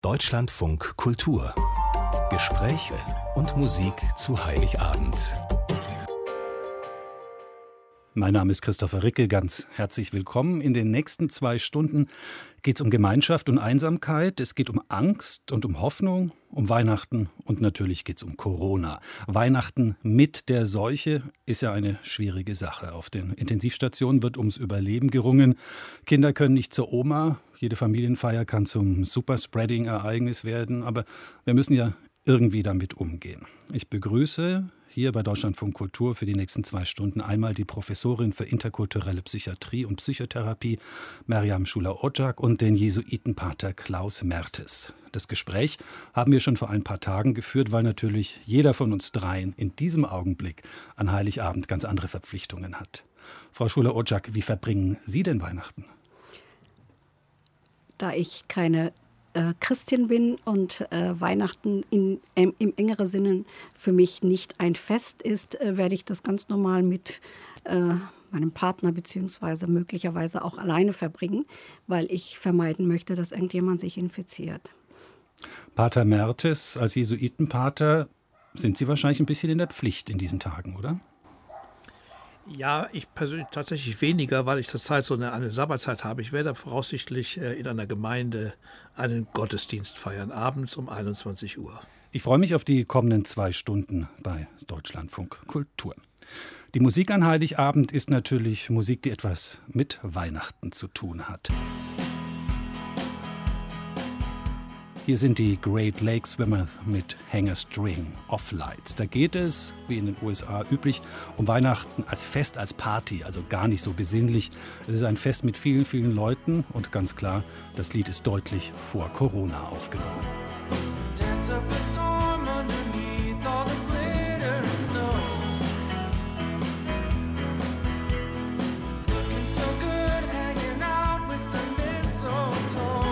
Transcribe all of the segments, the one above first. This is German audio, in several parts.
Deutschlandfunk Kultur. Gespräche und Musik zu Heiligabend. Mein Name ist Christopher Ricke, ganz herzlich willkommen. In den nächsten 2 Stunden geht es um Gemeinschaft und Einsamkeit, es geht um Angst und um Hoffnung, um Weihnachten und natürlich geht es um Corona. Weihnachten mit der Seuche ist ja eine schwierige Sache. Auf den Intensivstationen wird ums Überleben gerungen. Kinder können nicht zur Oma, jede Familienfeier kann zum Superspreading-Ereignis werden, aber wir müssen ja irgendwie damit umgehen. Ich begrüße hier bei Deutschlandfunk Kultur für die nächsten 2 Stunden einmal die Professorin für interkulturelle Psychiatrie und Psychotherapie Meriam Schuler-Ocak und den Jesuitenpater Klaus Mertes. Das Gespräch haben wir schon vor ein paar Tagen geführt, weil natürlich jeder von uns dreien in diesem Augenblick an Heiligabend ganz andere Verpflichtungen hat. Frau Schuler-Ocak, wie verbringen Sie denn Weihnachten? Da ich keine Christin bin und Weihnachten im engeren Sinne für mich nicht ein Fest ist, werde ich das ganz normal mit meinem Partner bzw. möglicherweise auch alleine verbringen, weil ich vermeiden möchte, dass irgendjemand sich infiziert. Pater Mertes, als Jesuitenpater sind Sie wahrscheinlich ein bisschen in der Pflicht in diesen Tagen, oder? Ja, ich persönlich tatsächlich weniger, weil ich zurzeit so eine Sabbatzeit habe. Ich werde voraussichtlich in einer Gemeinde einen Gottesdienst feiern, abends um 21 Uhr. Ich freue mich auf die kommenden 2 Stunden bei Deutschlandfunk Kultur. Die Musik an Heiligabend ist natürlich Musik, die etwas mit Weihnachten zu tun hat. Hier sind die Great Lake Swimmer mit Hang a String of Lights. Da geht es, wie in den USA üblich, um Weihnachten als Fest, als Party, also gar nicht so besinnlich. Es ist ein Fest mit vielen, vielen Leuten und ganz klar, das Lied ist deutlich vor Corona aufgenommen. Dance up a storm underneath all the glitter and snow. Looking so good hanging out with the mistletoe.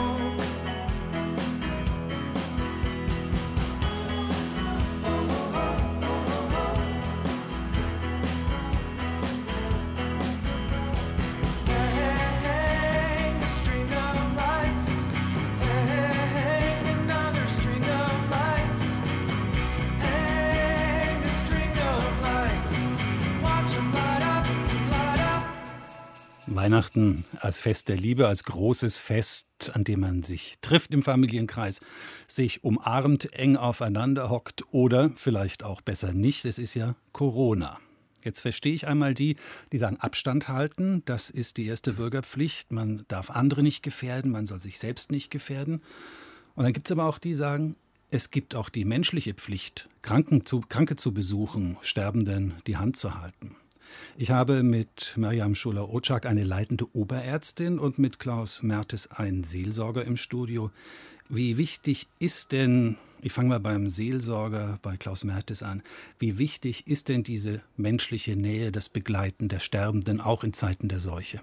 Weihnachten als Fest der Liebe, als großes Fest, an dem man sich trifft im Familienkreis, sich umarmt, eng aufeinander hockt oder vielleicht auch besser nicht, es ist ja Corona. Jetzt verstehe ich einmal die sagen, Abstand halten, das ist die erste Bürgerpflicht, man darf andere nicht gefährden, man soll sich selbst nicht gefährden. Und dann gibt es aber auch die, die sagen, es gibt auch die menschliche Pflicht, Kranke zu besuchen, Sterbenden die Hand zu halten. Ich habe mit Meriam Schuler-Ocak eine leitende Oberärztin und mit Klaus Mertes einen Seelsorger im Studio. Wie wichtig ist denn, ich fange mal beim Seelsorger, bei Klaus Mertes an, wie wichtig ist denn diese menschliche Nähe, das Begleiten der Sterbenden, auch in Zeiten der Seuche?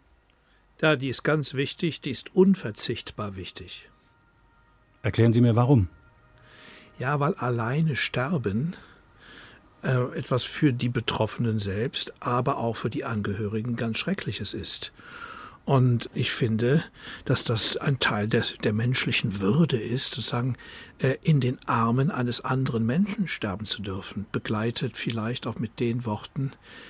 Ja, die ist ganz wichtig, die ist unverzichtbar wichtig. Erklären Sie mir, warum? Ja, weil alleine sterben etwas für die Betroffenen selbst, aber auch für die Angehörigen ganz Schreckliches ist. Und ich finde, dass das ein Teil der menschlichen Würde ist, sozusagen in den Armen eines anderen Menschen sterben zu dürfen, begleitet vielleicht auch mit den Worten,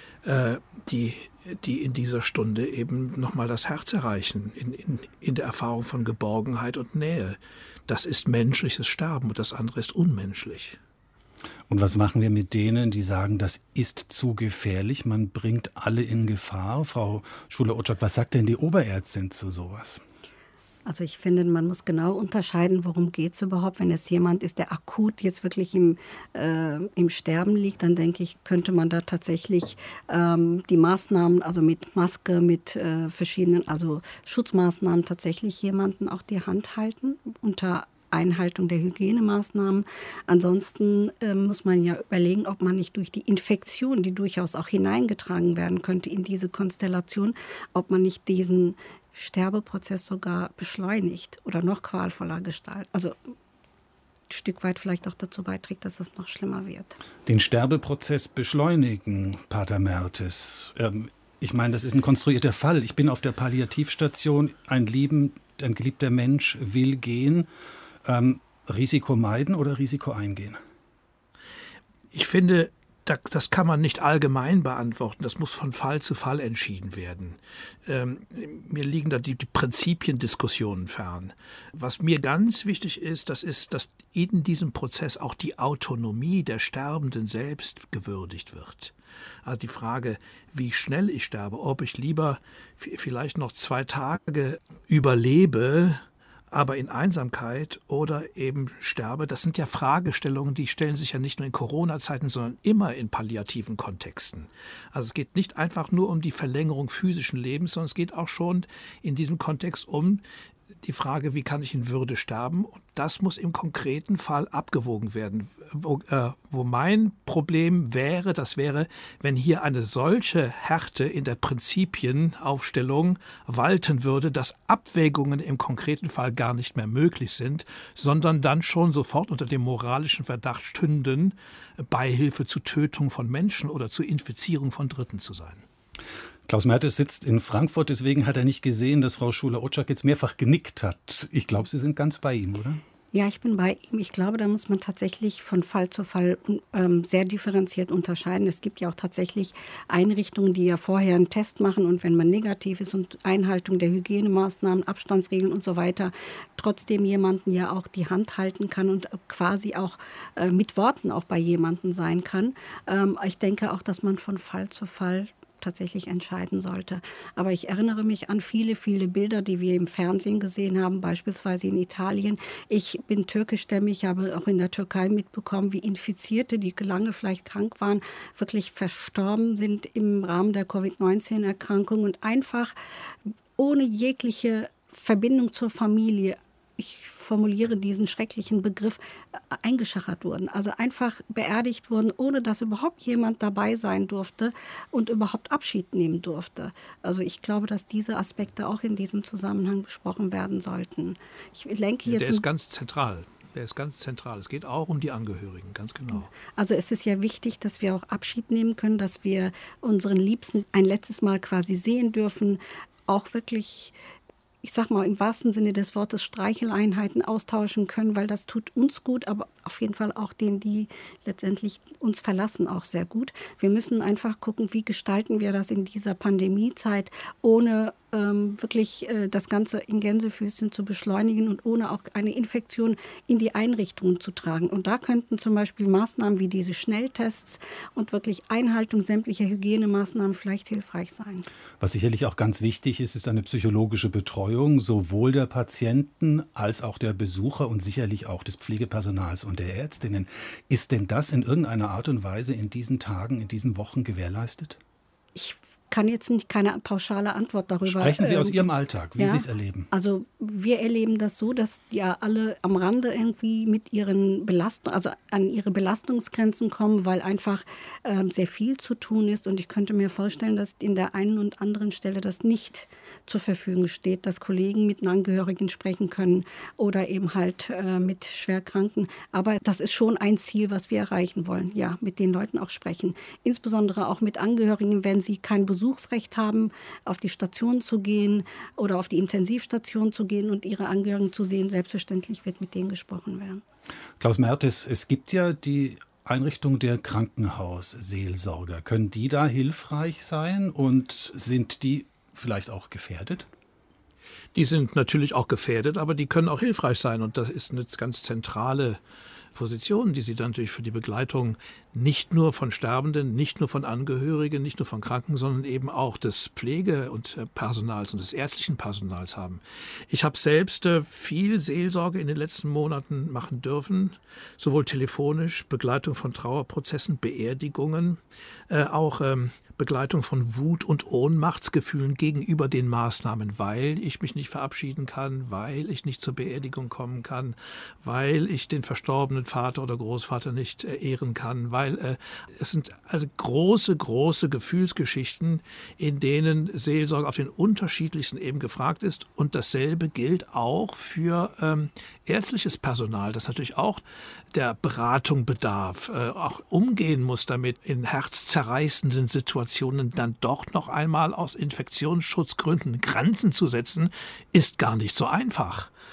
die in dieser Stunde eben nochmal das Herz erreichen, in der Erfahrung von Geborgenheit und Nähe. Das ist menschliches Sterben und das andere ist unmenschlich. Und was machen wir mit denen, die sagen, das ist zu gefährlich, man bringt alle in Gefahr? Frau Schuler-Ocak, was sagt denn die Oberärztin zu sowas? Also ich finde, man muss genau unterscheiden, worum geht es überhaupt. Wenn es jemand ist, der akut jetzt wirklich im Sterben liegt, dann denke ich, könnte man da tatsächlich die Maßnahmen, also mit Maske, mit verschiedenen Schutzmaßnahmen tatsächlich jemanden auch die Hand halten, unter Einhaltung der Hygienemaßnahmen. Ansonsten muss man ja überlegen, ob man nicht durch die Infektion, die durchaus auch hineingetragen werden könnte in diese Konstellation, ob man nicht diesen Sterbeprozess sogar beschleunigt oder noch qualvoller gestaltet. Also ein Stück weit vielleicht auch dazu beiträgt, dass es noch schlimmer wird. Den Sterbeprozess beschleunigen, Pater Mertes. Ich meine, das ist ein konstruierter Fall. Ich bin auf der Palliativstation, ein geliebter Mensch will gehen. Risiko meiden oder Risiko eingehen? Ich finde, das kann man nicht allgemein beantworten. Das muss von Fall zu Fall entschieden werden. Mir liegen da die Prinzipiendiskussionen fern. Was mir ganz wichtig ist, dass in diesem Prozess auch die Autonomie der Sterbenden selbst gewürdigt wird. Also die Frage, wie schnell ich sterbe, ob ich lieber vielleicht noch 2 Tage überlebe, aber in Einsamkeit oder eben sterbe, das sind ja Fragestellungen, die stellen sich ja nicht nur in Corona-Zeiten, sondern immer in palliativen Kontexten. Also es geht nicht einfach nur um die Verlängerung physischen Lebens, sondern es geht auch schon in diesem Kontext um die Frage, wie kann ich in Würde sterben? Und das muss im konkreten Fall abgewogen werden. Wo mein Problem wäre, das wäre, wenn hier eine solche Härte in der Prinzipienaufstellung walten würde, dass Abwägungen im konkreten Fall gar nicht mehr möglich sind, sondern dann schon sofort unter dem moralischen Verdacht stünden, Beihilfe zu Tötung von Menschen oder zu Infizierung von Dritten zu sein. Klaus Mertes sitzt in Frankfurt, deswegen hat er nicht gesehen, dass Frau Schuler-Otschak jetzt mehrfach genickt hat. Ich glaube, Sie sind ganz bei ihm, oder? Ja, ich bin bei ihm. Ich glaube, da muss man tatsächlich von Fall zu Fall sehr differenziert unterscheiden. Es gibt ja auch tatsächlich Einrichtungen, die ja vorher einen Test machen und wenn man negativ ist und Einhaltung der Hygienemaßnahmen, Abstandsregeln und so weiter, trotzdem jemanden ja auch die Hand halten kann und quasi auch mit Worten auch bei jemandem sein kann. Ich denke auch, dass man von Fall zu Fall tatsächlich entscheiden sollte. Aber ich erinnere mich an viele, viele Bilder, die wir im Fernsehen gesehen haben, beispielsweise in Italien. Ich bin türkischstämmig, habe auch in der Türkei mitbekommen, wie Infizierte, die lange vielleicht krank waren, wirklich verstorben sind im Rahmen der Covid-19-Erkrankung und einfach ohne jegliche Verbindung zur Familie, ich formuliere diesen schrecklichen Begriff, eingeschachert wurden. Also einfach beerdigt wurden, ohne dass überhaupt jemand dabei sein durfte und überhaupt Abschied nehmen durfte. Also ich glaube, dass diese Aspekte auch in diesem Zusammenhang besprochen werden sollten. Ich denke jetzt, der ist ganz zentral. Der ist ganz zentral. Es geht auch um die Angehörigen, ganz genau. Also es ist ja wichtig, dass wir auch Abschied nehmen können, dass wir unseren Liebsten ein letztes Mal quasi sehen dürfen, auch wirklich, ich sag mal, im wahrsten Sinne des Wortes Streicheleinheiten austauschen können, weil das tut uns gut, aber auf jeden Fall auch denen, die letztendlich uns verlassen, auch sehr gut. Wir müssen einfach gucken, wie gestalten wir das in dieser Pandemiezeit, ohne wirklich das Ganze in Gänsefüßchen zu beschleunigen und ohne auch eine Infektion in die Einrichtungen zu tragen. Und da könnten zum Beispiel Maßnahmen wie diese Schnelltests und wirklich Einhaltung sämtlicher Hygienemaßnahmen vielleicht hilfreich sein. Was sicherlich auch ganz wichtig ist, ist eine psychologische Betreuung sowohl der Patienten als auch der Besucher und sicherlich auch des Pflegepersonals und der Ärztinnen. Ist denn das in irgendeiner Art und Weise in diesen Tagen, in diesen Wochen gewährleistet? Ich kann jetzt keine pauschale Antwort darüber. Sprechen Sie aus Ihrem Alltag, wie Sie es erleben. Also wir erleben das so, dass ja alle am Rande irgendwie mit ihren also an ihre Belastungsgrenzen kommen, weil einfach sehr viel zu tun ist. Und ich könnte mir vorstellen, dass in der einen und anderen Stelle das nicht zur Verfügung steht, dass Kollegen mit Angehörigen sprechen können oder eben halt mit Schwerkranken. Aber das ist schon ein Ziel, was wir erreichen wollen. Ja, mit den Leuten auch sprechen. Insbesondere auch mit Angehörigen, wenn sie kein Besuchsrecht haben, auf die Station zu gehen oder auf die Intensivstation zu gehen und ihre Angehörigen zu sehen. Selbstverständlich wird mit denen gesprochen werden. Klaus Mertes, es gibt ja die Einrichtung der Krankenhausseelsorger. Können die da hilfreich sein und sind die vielleicht auch gefährdet? Die sind natürlich auch gefährdet, aber die können auch hilfreich sein. Und das ist eine ganz zentrale Position, die sie dann natürlich für die Begleitung nicht nur von Sterbenden, nicht nur von Angehörigen, nicht nur von Kranken, sondern eben auch des Pflege- und Personals und des ärztlichen Personals haben. Ich habe selbst viel Seelsorge in den letzten Monaten machen dürfen, sowohl telefonisch, Begleitung von Trauerprozessen, Beerdigungen, auch Begleitung von Wut- und Ohnmachtsgefühlen gegenüber den Maßnahmen, weil ich mich nicht verabschieden kann, weil ich nicht zur Beerdigung kommen kann, weil ich den verstorbenen Vater oder Großvater nicht ehren kann, weil es sind große, große Gefühlsgeschichten, in denen Seelsorge auf den unterschiedlichsten Ebenen gefragt ist. Und dasselbe gilt auch für ärztliches Personal, das natürlich auch der Beratung bedarf, auch umgehen muss damit, in herzzerreißenden Situationen dann doch noch einmal aus Infektionsschutzgründen Grenzen zu setzen, ist gar nicht so einfach.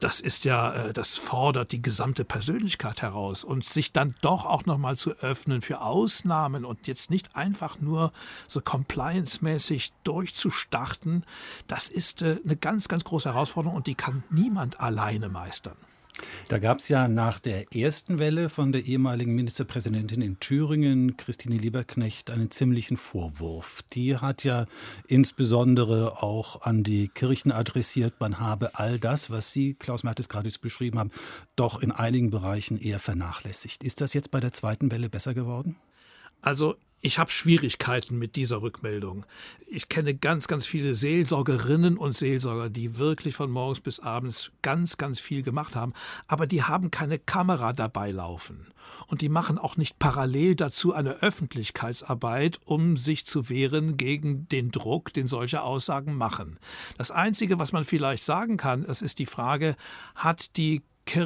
das ist ja, das fordert die gesamte Persönlichkeit heraus. Und sich dann doch auch nochmal zu öffnen für Ausnahmen und jetzt nicht einfach nur so compliance-mäßig durchzustarten, das ist eine ganz, ganz große Herausforderung und die kann niemand alleine meistern. Da gab es ja nach der ersten Welle von der ehemaligen Ministerpräsidentin in Thüringen, Christine Lieberknecht, einen ziemlichen Vorwurf. Die hat ja insbesondere auch an die Kirchen adressiert, man habe all das, was Sie, Klaus Mertes, gerade beschrieben haben, doch in einigen Bereichen eher vernachlässigt. Ist das jetzt bei der zweiten Welle besser geworden? Also ich habe Schwierigkeiten mit dieser Rückmeldung. Ich kenne ganz, ganz viele Seelsorgerinnen und Seelsorger, die wirklich von morgens bis abends ganz, ganz viel gemacht haben. Aber die haben keine Kamera dabei laufen. Und die machen auch nicht parallel dazu eine Öffentlichkeitsarbeit, um sich zu wehren gegen den Druck, den solche Aussagen machen. Das Einzige, was man vielleicht sagen kann, das ist die Frage, hat die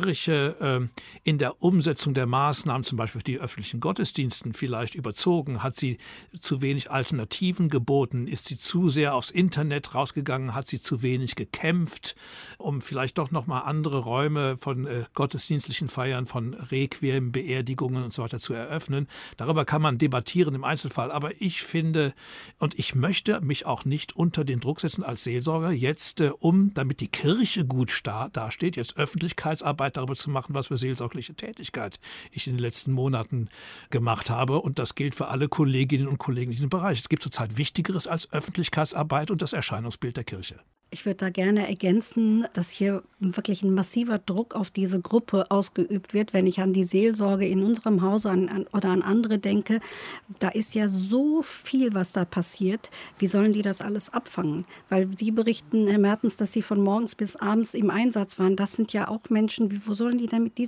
Kirche in der Umsetzung der Maßnahmen, zum Beispiel für die öffentlichen Gottesdiensten, vielleicht überzogen? Hat sie zu wenig Alternativen geboten? Ist sie zu sehr aufs Internet rausgegangen? Hat sie zu wenig gekämpft, um vielleicht doch nochmal andere Räume von gottesdienstlichen Feiern, von Requiem, Beerdigungen und so weiter zu eröffnen? Darüber kann man debattieren im Einzelfall. Aber ich finde, und ich möchte mich auch nicht unter den Druck setzen als Seelsorger, jetzt, damit die Kirche gut dasteht, jetzt Öffentlichkeitsarbeit darüber zu machen, was für seelsorgliche Tätigkeit ich in den letzten Monaten gemacht habe. Und das gilt für alle Kolleginnen und Kollegen in diesem Bereich. Es gibt zurzeit Wichtigeres als Öffentlichkeitsarbeit und das Erscheinungsbild der Kirche. Ich würde da gerne ergänzen, dass hier wirklich ein massiver Druck auf diese Gruppe ausgeübt wird. Wenn ich an die Seelsorge in unserem Hause oder an andere denke, da ist ja so viel, was da passiert. Wie sollen die das alles abfangen? Weil Sie berichten, Herr Mertens, dass Sie von morgens bis abends im Einsatz waren. Das sind ja auch Menschen, wo sollen die denn mit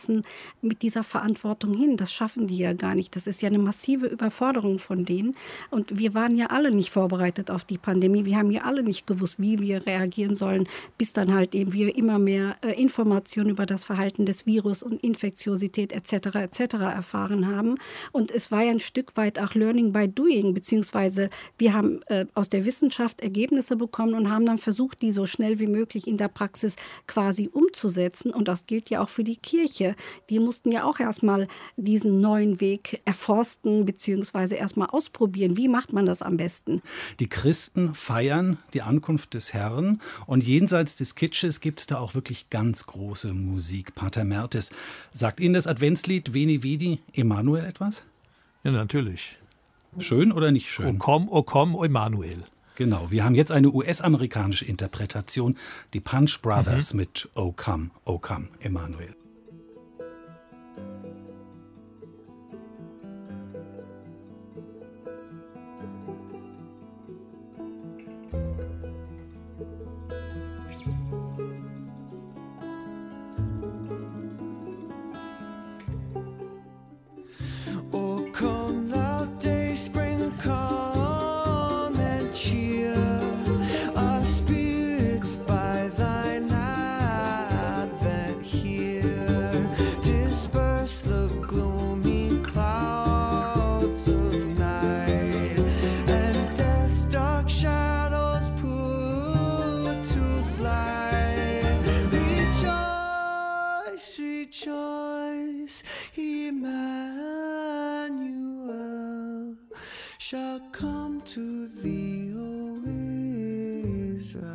dieser Verantwortung hin? Das schaffen die ja gar nicht. Das ist ja eine massive Überforderung von denen. Und wir waren ja alle nicht vorbereitet auf die Pandemie. Wir haben ja alle nicht gewusst, wie wir reagieren sollen, bis dann halt eben wir immer mehr Informationen über das Verhalten des Virus und Infektiosität etc. erfahren haben. Und es war ja ein Stück weit auch Learning by Doing, beziehungsweise wir haben aus der Wissenschaft Ergebnisse bekommen und haben dann versucht, die so schnell wie möglich in der Praxis quasi umzusetzen. Und das gilt ja auch für die Kirche. Die mussten ja auch erstmal diesen neuen Weg erforsten, beziehungsweise erstmal ausprobieren. Wie macht man das am besten? Die Christen feiern die Ankunft des Herrn. Und jenseits des Kitsches gibt es da auch wirklich ganz große Musik. Pater Mertes, sagt Ihnen das Adventslied Veni Vidi Emmanuel etwas? Ja, natürlich. Schön oder nicht schön? O komm, Emmanuel. Genau, wir haben jetzt eine US-amerikanische Interpretation, die Punch Brothers mit O come, Emmanuel. shall come to thee, O Israel.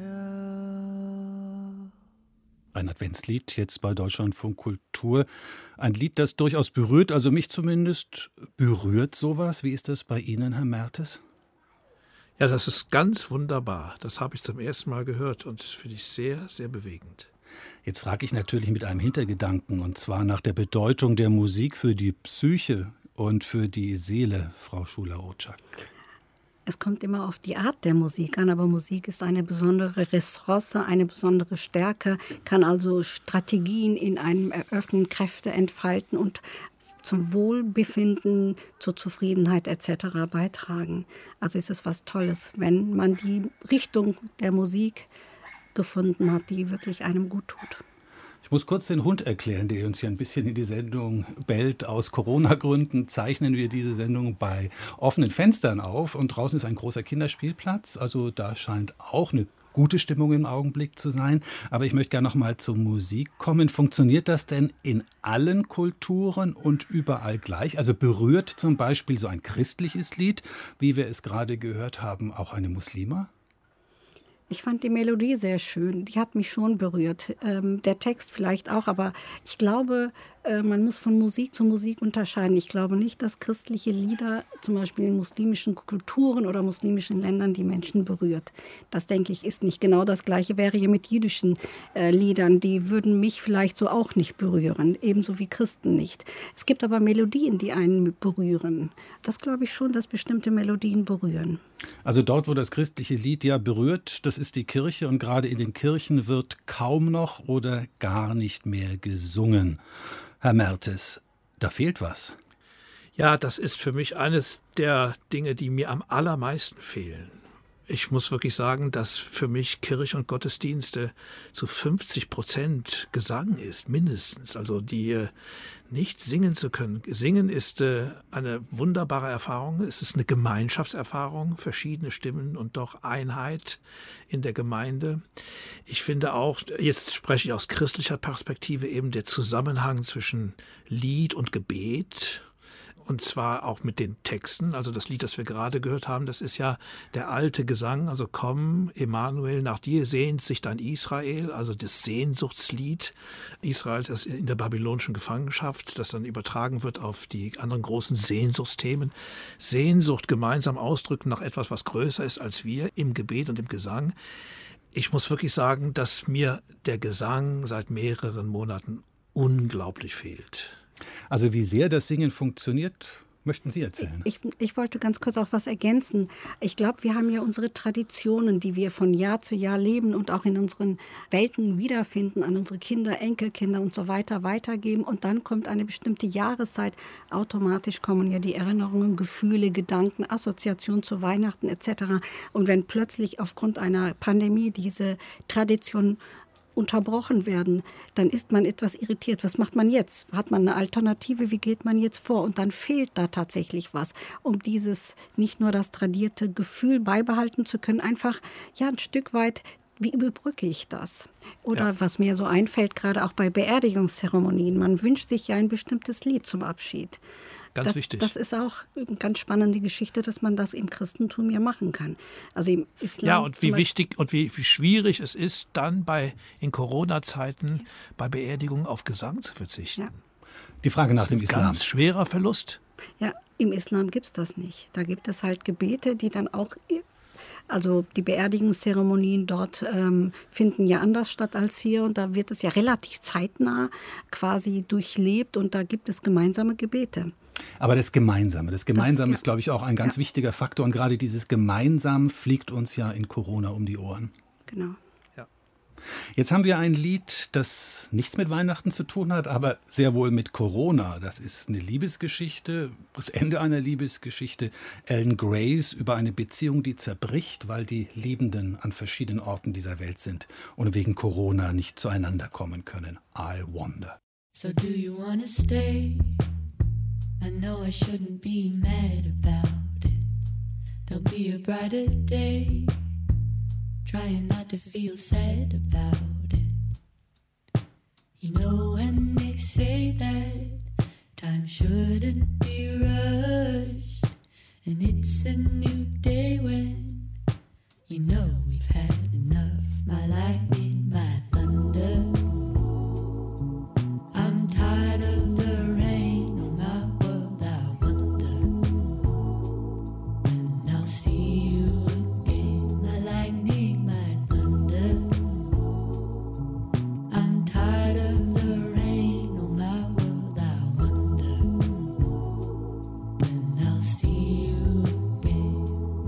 Ein Adventslied jetzt bei Deutschlandfunk Kultur. Ein Lied, das durchaus berührt, also mich zumindest berührt sowas. Wie ist das bei Ihnen, Herr Mertes? Ja, das ist ganz wunderbar. Das habe ich zum ersten Mal gehört und das finde ich sehr, sehr bewegend. Jetzt frage ich natürlich mit einem Hintergedanken, und zwar nach der Bedeutung der Musik für die Psyche und für die Seele, Frau Schuler-Otschak. Es kommt immer auf die Art der Musik an, aber Musik ist eine besondere Ressource, eine besondere Stärke, kann also Strategien in einem eröffnen, Kräfte entfalten und zum Wohlbefinden, zur Zufriedenheit etc. beitragen. Also ist es was Tolles, wenn man die Richtung der Musik gefunden hat, die wirklich einem gut tut. Ich muss kurz den Hund erklären, der uns hier ein bisschen in die Sendung bellt. Aus Corona-Gründen zeichnen wir diese Sendung bei offenen Fenstern auf und draußen ist ein großer Kinderspielplatz. Also da scheint auch eine gute Stimmung im Augenblick zu sein. Aber ich möchte gerne noch mal zur Musik kommen. Funktioniert das denn in allen Kulturen und überall gleich? Also berührt zum Beispiel so ein christliches Lied, wie wir es gerade gehört haben, auch eine Muslima? Ich fand die Melodie sehr schön, die hat mich schon berührt. Der Text vielleicht auch, aber ich glaube, man muss von Musik zu Musik unterscheiden. Ich glaube nicht, dass christliche Lieder zum Beispiel in muslimischen Kulturen oder muslimischen Ländern die Menschen berührt. Das, denke ich, ist nicht genau das Gleiche. Wäre hier mit jiddischen Liedern, die würden mich vielleicht so auch nicht berühren, ebenso wie Christen nicht. Es gibt aber Melodien, die einen berühren. Das glaube ich schon, dass bestimmte Melodien berühren. Also dort, wo das christliche Lied ja berührt, das ist die Kirche, und gerade in den Kirchen wird kaum noch oder gar nicht mehr gesungen. Herr Mertes, da fehlt was. Ja, das ist für mich eines der Dinge, die mir am allermeisten fehlen. Ich muss wirklich sagen, dass für mich Kirche und Gottesdienste zu 50% Gesang ist, mindestens. Also die nicht singen zu können. Singen ist eine wunderbare Erfahrung. Es ist eine Gemeinschaftserfahrung, verschiedene Stimmen und doch Einheit in der Gemeinde. Ich finde auch, jetzt spreche ich aus christlicher Perspektive, eben der Zusammenhang zwischen Lied und Gebet. Und zwar auch mit den Texten. Also das Lied, das wir gerade gehört haben, das ist ja der alte Gesang. Also komm, Emanuel, nach dir sehnt sich dein Israel. Also das Sehnsuchtslied Israels in der babylonischen Gefangenschaft, das dann übertragen wird auf die anderen großen Sehnsuchtsthemen. Sehnsucht gemeinsam ausdrücken nach etwas, was größer ist als wir, im Gebet und im Gesang. Ich muss wirklich sagen, dass mir der Gesang seit mehreren Monaten unglaublich fehlt. Also wie sehr das Singen funktioniert, möchten Sie erzählen? Ich wollte ganz kurz auch was ergänzen. Ich glaube, wir haben ja unsere Traditionen, die wir von Jahr zu Jahr leben und auch in unseren Welten wiederfinden, an unsere Kinder, Enkelkinder und so weiter weitergeben. Und dann kommt eine bestimmte Jahreszeit. Automatisch kommen ja die Erinnerungen, Gefühle, Gedanken, Assoziationen zu Weihnachten etc. Und wenn plötzlich aufgrund einer Pandemie diese Tradition unterbrochen werden, dann ist man etwas irritiert. Was macht man jetzt? Hat man eine Alternative? Wie geht man jetzt vor? Und dann fehlt da tatsächlich was, um dieses nicht nur das tradierte Gefühl beibehalten zu können, einfach ja ein Stück weit, wie überbrücke ich das? Oder was mir so einfällt, gerade auch bei Beerdigungszeremonien, man wünscht sich ja ein bestimmtes Lied zum Abschied. Ganz wichtig. Das ist auch eine ganz spannende Geschichte, dass man das im Christentum ja machen kann. Also im Islam. Ja, und wie wichtig und wie schwierig es ist, dann in Corona-Zeiten bei Beerdigungen auf Gesang zu verzichten. Ja. Die Frage nach dem Islam. Ganz schwerer Verlust. Ja, im Islam gibt es das nicht. Da gibt es halt Gebete, die dann auch, also die Beerdigungszeremonien dort finden ja anders statt als hier. Und da wird es ja relativ zeitnah quasi durchlebt und da gibt es gemeinsame Gebete. Aber das Gemeinsame ist, glaube ich, auch ein ganz wichtiger Faktor. Und gerade dieses Gemeinsam fliegt uns ja in Corona um die Ohren. Genau. Ja. Jetzt haben wir ein Lied, das nichts mit Weihnachten zu tun hat, aber sehr wohl mit Corona. Das ist eine Liebesgeschichte, das Ende einer Liebesgeschichte. Alan Grace über eine Beziehung, die zerbricht, weil die Liebenden an verschiedenen Orten dieser Welt sind und wegen Corona nicht zueinander kommen können. I wonder. So do you wanna stay? I know I shouldn't be mad about it. There'll be a brighter day. Trying not to feel sad about it. You know when they say that time shouldn't be rushed, and it's a new day when you know we've had enough. My lightning, my thunder. I'm tired of the rain on my world. I wonder when I'll see you again. My lightning, my thunder. I'm tired of the rain on my world. I wonder when I'll see you again.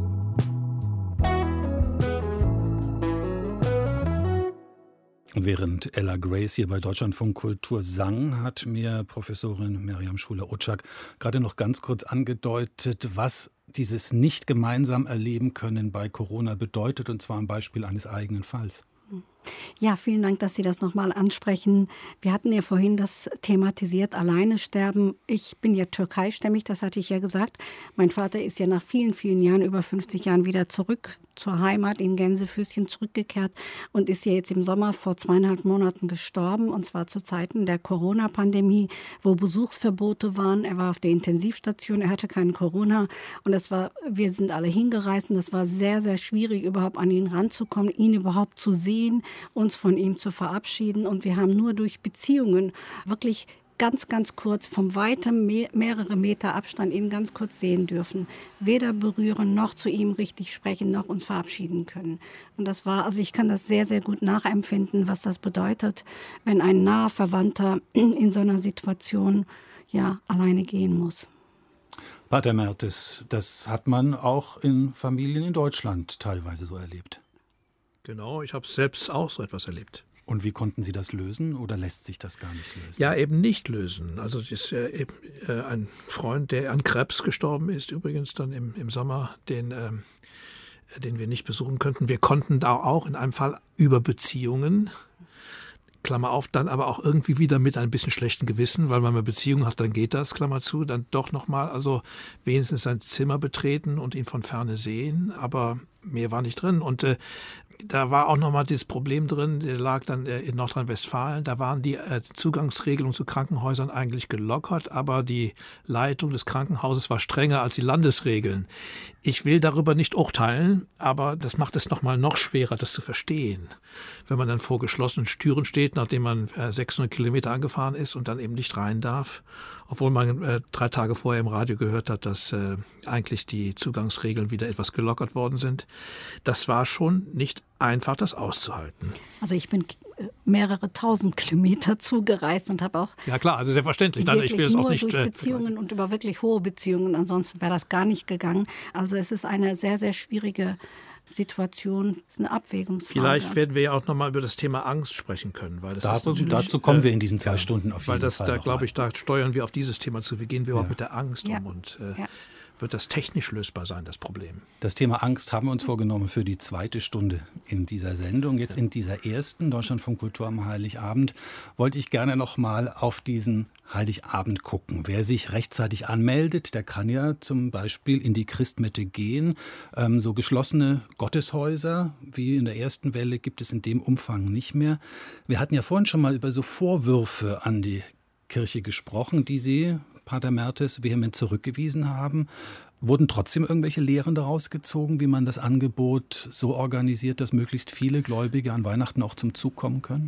Während Ella Grace hier bei Deutschlandfunk Kultur sang, hat mir Professorin Meriam Schuler-Otschak gerade noch ganz kurz angedeutet, was dieses nicht gemeinsam erleben können bei Corona bedeutet, und zwar am Beispiel eines eigenen Falls. Ja, vielen Dank, dass Sie das nochmal ansprechen. Wir hatten ja vorhin das thematisiert, alleine sterben. Ich bin ja türkeistämmig, das hatte ich ja gesagt. Mein Vater ist ja nach vielen, vielen Jahren, über 50 Jahren wieder zurück zur Heimat in Gänsefüßchen zurückgekehrt und ist ja jetzt im Sommer vor 2,5 Monaten gestorben, und zwar zu Zeiten der Corona-Pandemie, wo Besuchsverbote waren. Er war auf der Intensivstation, er hatte keinen Corona und wir sind alle hingereist und es war sehr, sehr schwierig, überhaupt an ihn ranzukommen, ihn überhaupt zu sehen, uns von ihm zu verabschieden, und wir haben nur durch Beziehungen wirklich ganz, ganz kurz, vom weitem mehrere Meter Abstand ihn ganz kurz sehen dürfen. Weder berühren, noch zu ihm richtig sprechen, noch uns verabschieden können. Und das war, also ich kann das sehr, sehr gut nachempfinden, was das bedeutet, wenn ein naher Verwandter in so einer Situation alleine gehen muss. Pater Mertes, das hat man auch in Familien in Deutschland teilweise so erlebt. Genau, ich habe selbst auch so etwas erlebt. Und wie konnten Sie das lösen, oder lässt sich das gar nicht lösen? Ja, eben nicht lösen. Also das ist eben ein Freund, der an Krebs gestorben ist, übrigens dann im Sommer, den wir nicht besuchen könnten. Wir konnten da auch in einem Fall über Beziehungen, Klammer auf, dann aber auch irgendwie wieder mit ein bisschen schlechtem Gewissen, weil wenn man Beziehungen hat, dann geht das, Klammer zu, dann doch nochmal, also wenigstens sein Zimmer betreten und ihn von Ferne sehen, aber mehr war nicht drin. Und da war auch nochmal dieses Problem drin, der lag dann in Nordrhein-Westfalen, da waren die Zugangsregelungen zu Krankenhäusern eigentlich gelockert, aber die Leitung des Krankenhauses war strenger als die Landesregeln. Ich will darüber nicht urteilen, aber das macht es noch schwerer, das zu verstehen. Wenn man dann vor geschlossenen Türen steht, nachdem man 600 Kilometer angefahren ist und dann eben nicht rein darf, obwohl man 3 Tage vorher im Radio gehört hat, dass eigentlich die Zugangsregeln wieder etwas gelockert worden sind. Das war schon nicht einfach, das auszuhalten. Also ich bin mehrere 1000 Kilometer zugereist und habe auch... Ja klar, also selbstverständlich. Dann, ich will es auch nicht... durch Beziehungen und über wirklich hohe Beziehungen, ansonsten wäre das gar nicht gegangen. Also es ist eine sehr, sehr schwierige Situation, es ist eine Abwägungsfrage. Vielleicht werden wir ja auch nochmal über das Thema Angst sprechen können. Weil das dazu kommen wir in diesen 2 Stunden auf jeden Fall. Weil da glaube ich, da steuern wir auf dieses Thema zu. Wie gehen wir auch mit der Angst um und wird das technisch lösbar sein, das Problem? Das Thema Angst haben wir uns vorgenommen für die 2. Stunde in dieser Sendung. Jetzt in dieser ersten Deutschlandfunk Kultur am Heiligabend wollte ich gerne noch mal auf diesen Heiligabend gucken. Wer sich rechtzeitig anmeldet, der kann ja zum Beispiel in die Christmette gehen. So geschlossene Gotteshäuser wie in der ersten Welle gibt es in dem Umfang nicht mehr. Wir hatten ja vorhin schon mal über so Vorwürfe an die Kirche gesprochen, die Sie, Pater Mertes, vehement zurückgewiesen haben. Wurden trotzdem irgendwelche Lehren daraus gezogen, wie man das Angebot so organisiert, dass möglichst viele Gläubige an Weihnachten auch zum Zug kommen können?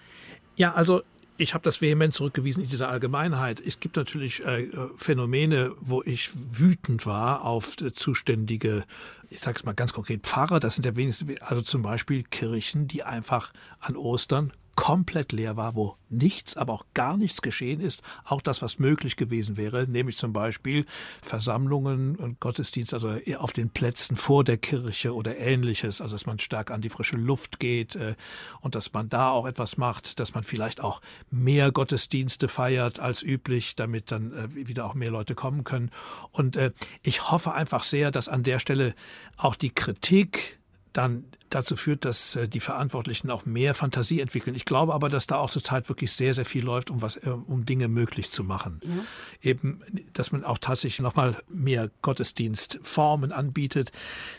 Ja, also ich habe das vehement zurückgewiesen in dieser Allgemeinheit. Es gibt natürlich Phänomene, wo ich wütend war auf zuständige, ich sage es mal ganz konkret, Pfarrer. Das sind ja wenigstens, also zum Beispiel Kirchen, die einfach an Ostern komplett leer war, wo nichts, aber auch gar nichts geschehen ist. Auch das, was möglich gewesen wäre, nämlich zum Beispiel Versammlungen und Gottesdienst, also auf den Plätzen vor der Kirche oder Ähnliches, also dass man stark an die frische Luft geht und dass man da auch etwas macht, dass man vielleicht auch mehr Gottesdienste feiert als üblich, damit dann wieder auch mehr Leute kommen können. Und ich hoffe einfach sehr, dass an der Stelle auch die Kritik dann dazu führt, dass die Verantwortlichen auch mehr Fantasie entwickeln. Ich glaube aber, dass da auch zurzeit wirklich sehr, sehr viel läuft, um Dinge möglich zu machen. Ja. Eben, dass man auch tatsächlich noch mal mehr Gottesdienstformen anbietet,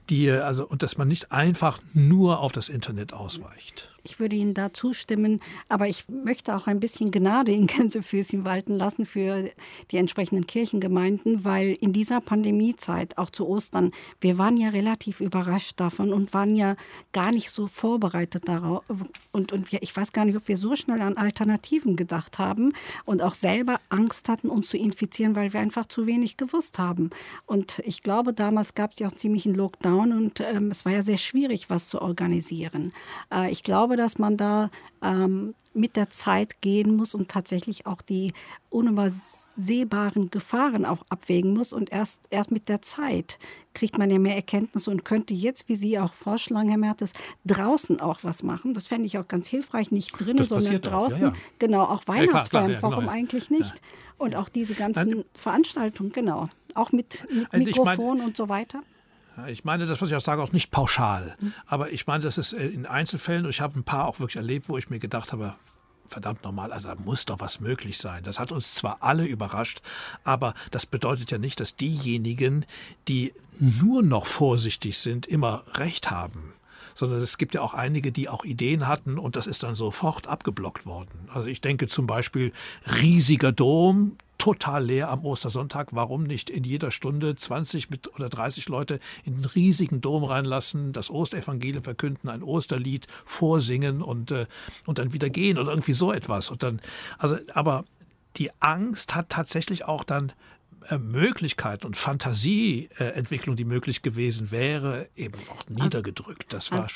und dass man nicht einfach nur auf das Internet ausweicht. Ich würde Ihnen da zustimmen, aber ich möchte auch ein bisschen Gnade in Gänsefüßchen walten lassen für die entsprechenden Kirchengemeinden, weil in dieser Pandemiezeit, auch zu Ostern, wir waren ja relativ überrascht davon und waren ja gar nicht so vorbereitet darauf. Und ich weiß gar nicht, ob wir so schnell an Alternativen gedacht haben und auch selber Angst hatten, uns zu infizieren, weil wir einfach zu wenig gewusst haben. Und ich glaube, damals gab es ja auch ziemlich einen Lockdown und es war ja sehr schwierig, was zu organisieren. Ich glaube, dass man da mit der Zeit gehen muss und tatsächlich auch die unübersehbaren Gefahren auch abwägen muss. Und erst mit der Zeit kriegt man ja mehr Erkenntnisse und könnte jetzt, wie Sie auch vorschlagen, Herr Mertes, draußen auch was machen. Das fände ich auch ganz hilfreich, nicht drinnen, sondern draußen. Ja. Genau, auch Weihnachtsfeiern, warum eigentlich nicht? Ja. Und auch diese ganzen Veranstaltungen, genau, auch mit Mikrofon und so weiter. Ja, ich meine, das, was ich auch sage, auch nicht pauschal. Aber ich meine, das ist in Einzelfällen, und ich habe ein paar auch wirklich erlebt, wo ich mir gedacht habe, verdammt normal, also da muss doch was möglich sein. Das hat uns zwar alle überrascht, aber das bedeutet ja nicht, dass diejenigen, die nur noch vorsichtig sind, immer recht haben. Sondern es gibt ja auch einige, die auch Ideen hatten und das ist dann sofort abgeblockt worden. Also ich denke zum Beispiel riesiger Dom, total leer am Ostersonntag. Warum nicht in jeder Stunde 20 oder 30 Leute in den riesigen Dom reinlassen, das Osterevangelium verkünden, ein Osterlied vorsingen und dann wieder gehen oder irgendwie so etwas. Und dann, aber die Angst hat tatsächlich auch dann Möglichkeiten und Fantasieentwicklung, die möglich gewesen wäre, eben auch niedergedrückt. Das war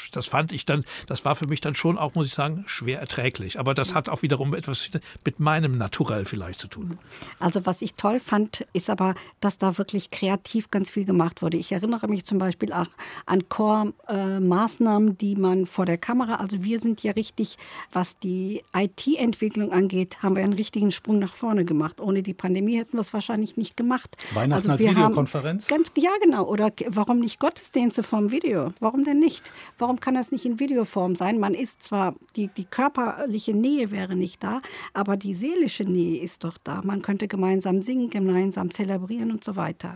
für mich dann schon auch, muss ich sagen, schwer erträglich. Aber das hat auch wiederum etwas mit meinem Naturell vielleicht zu tun. Also was ich toll fand, ist aber, dass da wirklich kreativ ganz viel gemacht wurde. Ich erinnere mich zum Beispiel auch an Core-Maßnahmen, die man vor der Kamera, also wir sind ja richtig, was die IT-Entwicklung angeht, haben wir einen richtigen Sprung nach vorne gemacht. Ohne die Pandemie hätten wir es wahrscheinlich nicht gemacht. Weihnachten als Videokonferenz? Ja, genau. Oder warum nicht Gottesdienste vom Video? Warum denn nicht? Warum kann das nicht in Videoform sein? Man ist zwar, die körperliche Nähe wäre nicht da, aber die seelische Nähe ist doch da. Man könnte gemeinsam singen, gemeinsam zelebrieren und so weiter.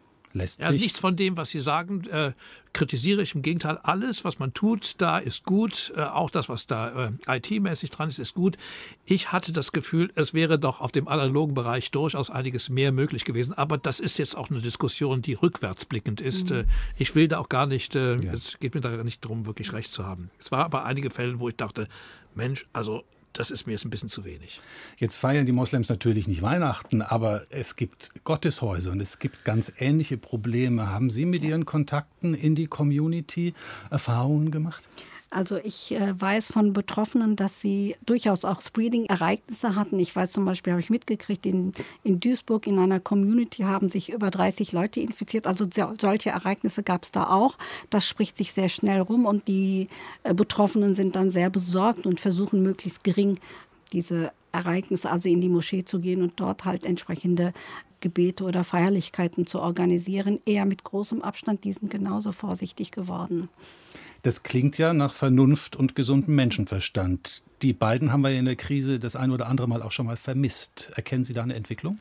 Nichts von dem, was Sie sagen, kritisiere ich. Im Gegenteil, alles, was man tut, da ist gut. Auch das, was da IT-mäßig dran ist gut. Ich hatte das Gefühl, es wäre doch auf dem analogen Bereich durchaus einiges mehr möglich gewesen. Aber das ist jetzt auch eine Diskussion, die rückwärtsblickend ist. Ich will da auch gar nicht, es geht mir da nicht darum, wirklich recht zu haben. Es war aber einige Fälle, wo ich dachte, Mensch, also das ist mir jetzt ein bisschen zu wenig. Jetzt feiern die Moslems natürlich nicht Weihnachten, aber es gibt Gotteshäuser und es gibt ganz ähnliche Probleme. Haben Sie mit Ihren Kontakten in die Community Erfahrungen gemacht? Also ich weiß von Betroffenen, dass sie durchaus auch Spreading-Ereignisse hatten. Ich weiß zum Beispiel, habe ich mitgekriegt, in Duisburg in einer Community haben sich über 30 Leute infiziert. Also solche Ereignisse gab es da auch. Das spricht sich sehr schnell rum und die Betroffenen sind dann sehr besorgt und versuchen möglichst gering diese Ereignisse, also in die Moschee zu gehen und dort halt entsprechende Gebete oder Feierlichkeiten zu organisieren. Eher mit großem Abstand, die sind genauso vorsichtig geworden. Das klingt ja nach Vernunft und gesundem Menschenverstand. Die beiden haben wir ja in der Krise das ein oder andere Mal auch schon mal vermisst. Erkennen Sie da eine Entwicklung?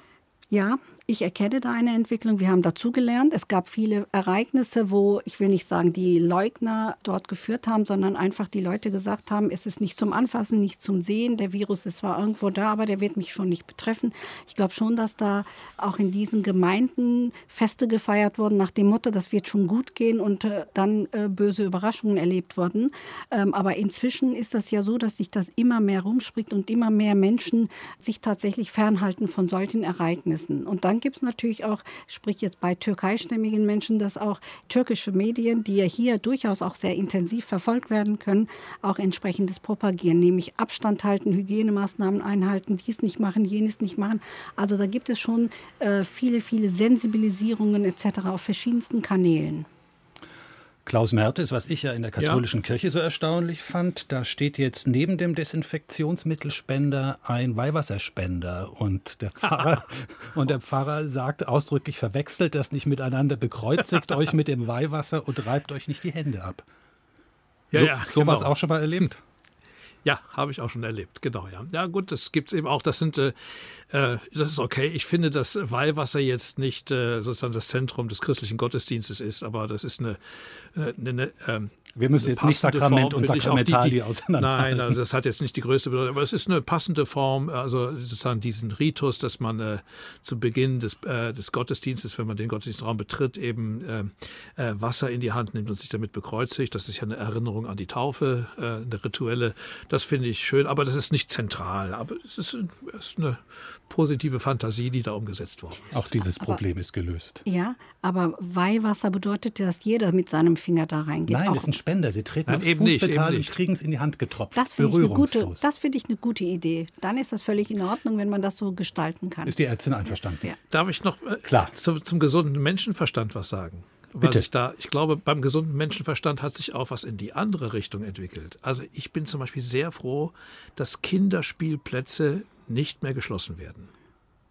Ja, ich erkenne da eine Entwicklung. Wir haben dazugelernt. Es gab viele Ereignisse, wo, ich will nicht sagen, die Leugner dort geführt haben, sondern einfach die Leute gesagt haben, es ist nicht zum Anfassen, nicht zum Sehen. Der Virus ist zwar irgendwo da, aber der wird mich schon nicht betreffen. Ich glaube schon, dass da auch in diesen Gemeinden Feste gefeiert wurden nach dem Motto, das wird schon gut gehen und dann böse Überraschungen erlebt wurden. Aber inzwischen ist das ja so, dass sich das immer mehr rumspricht und immer mehr Menschen sich tatsächlich fernhalten von solchen Ereignissen. Und dann gibt es natürlich auch, sprich jetzt bei türkeistämmigen Menschen, dass auch türkische Medien, die ja hier durchaus auch sehr intensiv verfolgt werden können, auch entsprechendes propagieren, nämlich Abstand halten, Hygienemaßnahmen einhalten, dies nicht machen, jenes nicht machen. Also da gibt es schon viele, viele Sensibilisierungen etc. auf verschiedensten Kanälen. Klaus Mertes, was ich ja in der katholischen Kirche so erstaunlich fand, da steht jetzt neben dem Desinfektionsmittelspender ein Weihwasserspender und der Pfarrer sagt ausdrücklich, verwechselt das nicht miteinander, bekreuzigt euch mit dem Weihwasser und reibt euch nicht die Hände ab. Sowas auch schon mal erlebt? Ja, habe ich auch schon erlebt, genau, ja. Ja gut, das gibt es eben auch, das ist okay. Ich finde, dass Weihwasser jetzt nicht sozusagen das Zentrum des christlichen Gottesdienstes ist, aber das ist eine wir müssen jetzt nicht Sakrament Form, und Sakramentali auseinanderhalten. Nein, das hat jetzt nicht die größte Bedeutung, aber es ist eine passende Form, also sozusagen diesen Ritus, dass man zu Beginn des Gottesdienstes, wenn man den Gottesdienstraum betritt, eben Wasser in die Hand nimmt und sich damit bekreuzigt. Das ist ja eine Erinnerung an die Taufe, eine rituelle. Das finde ich schön, aber das ist nicht zentral. Aber es ist eine positive Fantasie, die da umgesetzt worden ist. Auch dieses Problem ist gelöst. Ja, aber Weihwasser bedeutet, dass jeder mit seinem Finger da reingeht. Nein, das ist ein Spender. Sie treten aufs Fußpedal und kriegen es in die Hand getropft. Das finde ich eine gute Idee. Dann ist das völlig in Ordnung, wenn man das so gestalten kann. Ist die Ärztin einverstanden? Ja. Darf ich noch zum gesunden Menschenverstand was sagen? Bitte. Ich glaube, beim gesunden Menschenverstand hat sich auch was in die andere Richtung entwickelt. Also ich bin zum Beispiel sehr froh, dass Kinderspielplätze nicht mehr geschlossen werden.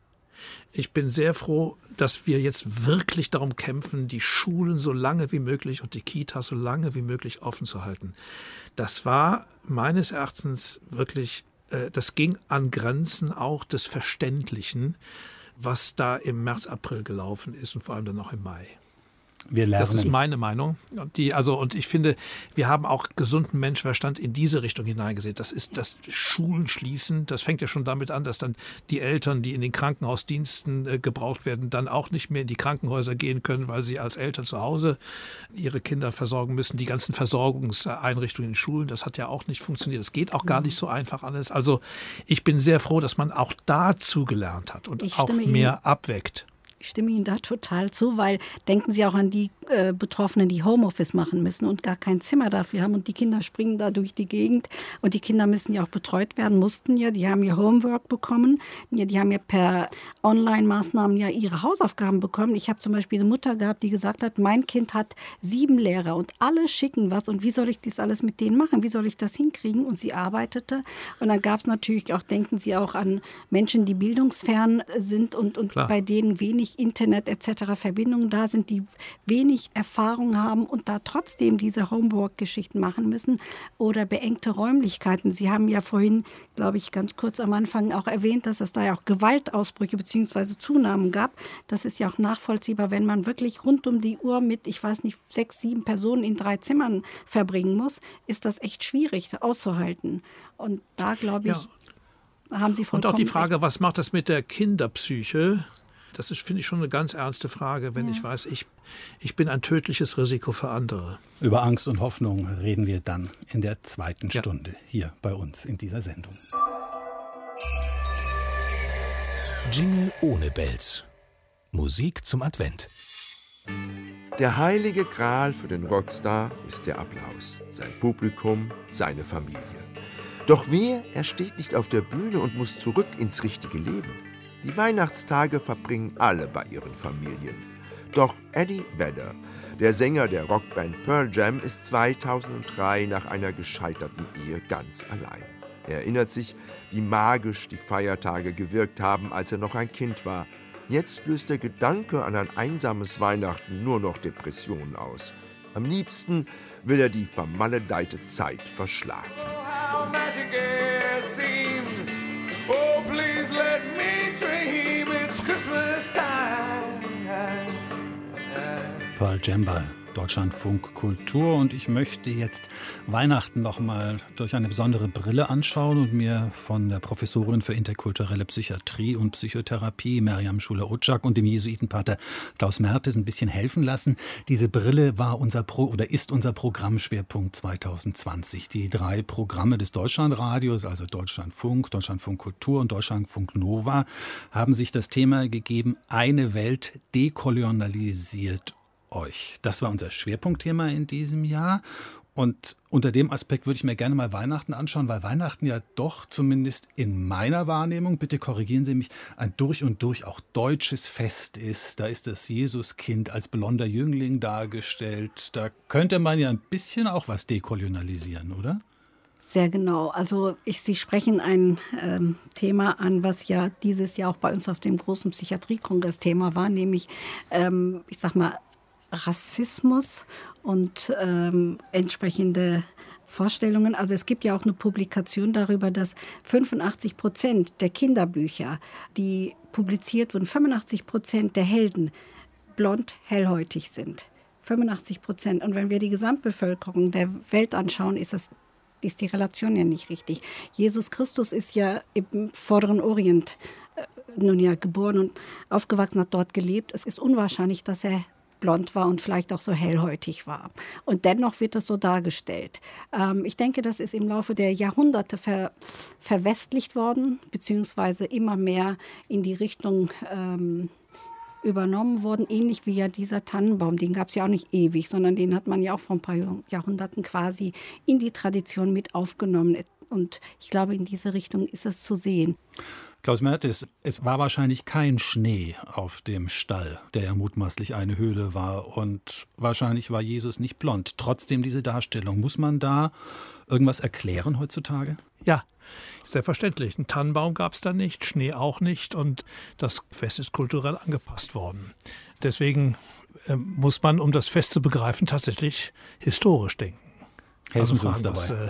Ich bin sehr froh, dass wir jetzt wirklich darum kämpfen, die Schulen so lange wie möglich und die Kitas so lange wie möglich offen zu halten. Das war meines Erachtens wirklich, das ging an Grenzen auch des Verständlichen, was da im März, April gelaufen ist und vor allem dann auch im Mai. Wir lernen. Das ist meine Meinung. Und ich finde, wir haben auch gesunden Menschenverstand in diese Richtung hineingesehen. Das ist das Schulen schließen. Das fängt ja schon damit an, dass dann die Eltern, die in den Krankenhausdiensten gebraucht werden, dann auch nicht mehr in die Krankenhäuser gehen können, weil sie als Eltern zu Hause ihre Kinder versorgen müssen. Die ganzen Versorgungseinrichtungen in Schulen, das hat ja auch nicht funktioniert. Das geht auch gar nicht so einfach alles. Also ich bin sehr froh, dass man auch dazu gelernt hat und auch mehr abweckt. Ich stimme Ihnen da total zu, weil denken Sie auch an die Betroffenen, die Homeoffice machen müssen und gar kein Zimmer dafür haben und die Kinder springen da durch die Gegend und die Kinder müssen ja auch betreut werden, die haben ihr Homework bekommen, die haben ja per Online-Maßnahmen ja ihre Hausaufgaben bekommen. Ich habe zum Beispiel eine Mutter gehabt, die gesagt hat, mein Kind hat 7 Lehrer und alle schicken was und wie soll ich das alles mit denen machen, wie soll ich das hinkriegen? Und sie arbeitete und dann gab es natürlich auch, denken Sie auch an Menschen, die bildungsfern sind und bei denen wenig Internet etc. Verbindungen da sind, die wenig Erfahrung haben und da trotzdem diese Homework-Geschichten machen müssen oder beengte Räumlichkeiten. Sie haben ja vorhin, glaube ich, ganz kurz am Anfang auch erwähnt, dass es da ja auch Gewaltausbrüche bzw. Zunahmen gab. Das ist ja auch nachvollziehbar, wenn man wirklich rund um die Uhr mit, 6, 7 Personen in 3 Zimmern verbringen muss, ist das echt schwierig auszuhalten. Und da, glaube ich, haben Sie vollkommen Und auch die Frage, recht. was macht das mit der Kinderpsyche? Das ist, finde ich, schon eine ganz ernste Frage, wenn ich weiß, ich bin ein tödliches Risiko für andere. Über Angst und Hoffnung reden wir dann in der zweiten Stunde hier bei uns in dieser Sendung. Jingle ohne Bells. Musik zum Advent. Der heilige Gral für den Rockstar ist der Applaus, sein Publikum, seine Familie. Doch er steht nicht auf der Bühne und muss zurück ins richtige Leben. Die Weihnachtstage verbringen alle bei ihren Familien. Doch Eddie Vedder, der Sänger der Rockband Pearl Jam, ist 2003 nach einer gescheiterten Ehe ganz allein. Er erinnert sich, wie magisch die Feiertage gewirkt haben, als er noch ein Kind war. Jetzt löst der Gedanke an ein einsames Weihnachten nur noch Depressionen aus. Am liebsten will er die vermaledeite Zeit verschlafen. Pearl Jam bei Deutschlandfunk Kultur und ich möchte jetzt Weihnachten noch mal durch eine besondere Brille anschauen und mir von der Professorin für interkulturelle Psychiatrie und Psychotherapie Meriam Schuler-Otschak und dem Jesuitenpater Klaus Mertes ein bisschen helfen lassen. Diese Brille war ist unser Programmschwerpunkt 2020. Die 3 Programme des Deutschlandradios, also Deutschlandfunk, Deutschlandfunk Kultur und Deutschlandfunk Nova, haben sich das Thema gegeben, eine Welt dekolonialisiert euch. Das war unser Schwerpunktthema in diesem Jahr. Und unter dem Aspekt würde ich mir gerne mal Weihnachten anschauen, weil Weihnachten ja doch zumindest in meiner Wahrnehmung, bitte korrigieren Sie mich, ein durch und durch auch deutsches Fest ist. Da ist das Jesuskind als blonder Jüngling dargestellt. Da könnte man ja ein bisschen auch was dekolonialisieren, oder? Sehr genau. Also Sie sprechen ein Thema an, was ja dieses Jahr auch bei uns auf dem großen Psychiatriekongress Thema war, nämlich, Rassismus und entsprechende Vorstellungen. Also es gibt ja auch eine Publikation darüber, dass 85% der Kinderbücher, die publiziert wurden, 85% der Helden blond, hellhäutig sind. 85%. Und wenn wir die Gesamtbevölkerung der Welt anschauen, ist die Relation ja nicht richtig. Jesus Christus ist ja im Vorderen Orient nun ja geboren und aufgewachsen, hat dort gelebt. Es ist unwahrscheinlich, dass er blond war und vielleicht auch so hellhäutig war. Und dennoch wird das so dargestellt. Ich denke, das ist im Laufe der Jahrhunderte verwestlicht worden, beziehungsweise immer mehr in die Richtung übernommen worden, ähnlich wie ja dieser Tannenbaum. Den gab es ja auch nicht ewig, sondern den hat man ja auch vor ein paar Jahrhunderten quasi in die Tradition mit aufgenommen. Und ich glaube, in diese Richtung ist es zu sehen. Klaus Mertes, es war wahrscheinlich kein Schnee auf dem Stall, der ja mutmaßlich eine Höhle war. Und wahrscheinlich war Jesus nicht blond. Trotzdem diese Darstellung. Muss man da irgendwas erklären heutzutage? Ja, selbstverständlich. Einen Tannenbaum gab es da nicht, Schnee auch nicht. Und das Fest ist kulturell angepasst worden. Deswegen muss man, um das Fest zu begreifen, tatsächlich historisch denken. Helfen Sie uns dabei.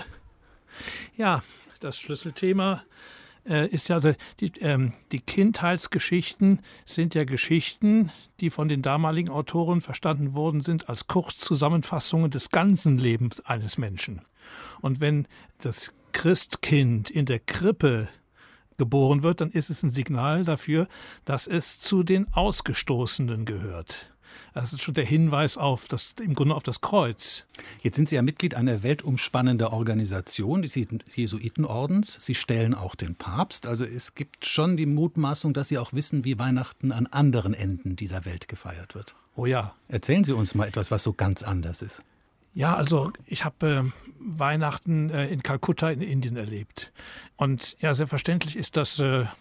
Das Schlüsselthema ist ja, also die Kindheitsgeschichten sind ja Geschichten, die von den damaligen Autoren verstanden worden sind als Kurzzusammenfassungen des ganzen Lebens eines Menschen. Und wenn das Christkind in der Krippe geboren wird, dann ist es ein Signal dafür, dass es zu den Ausgestoßenen gehört. Das ist schon der Hinweis im Grunde auf das Kreuz. Jetzt sind Sie ja Mitglied einer weltumspannenden Organisation, des Jesuitenordens. Sie stellen auch den Papst. Also es gibt schon die Mutmaßung, dass Sie auch wissen, wie Weihnachten an anderen Enden dieser Welt gefeiert wird. Oh ja. Erzählen Sie uns mal etwas, was so ganz anders ist. Ja, also ich habe Weihnachten in Kalkutta in Indien erlebt. Und ja, selbstverständlich ist das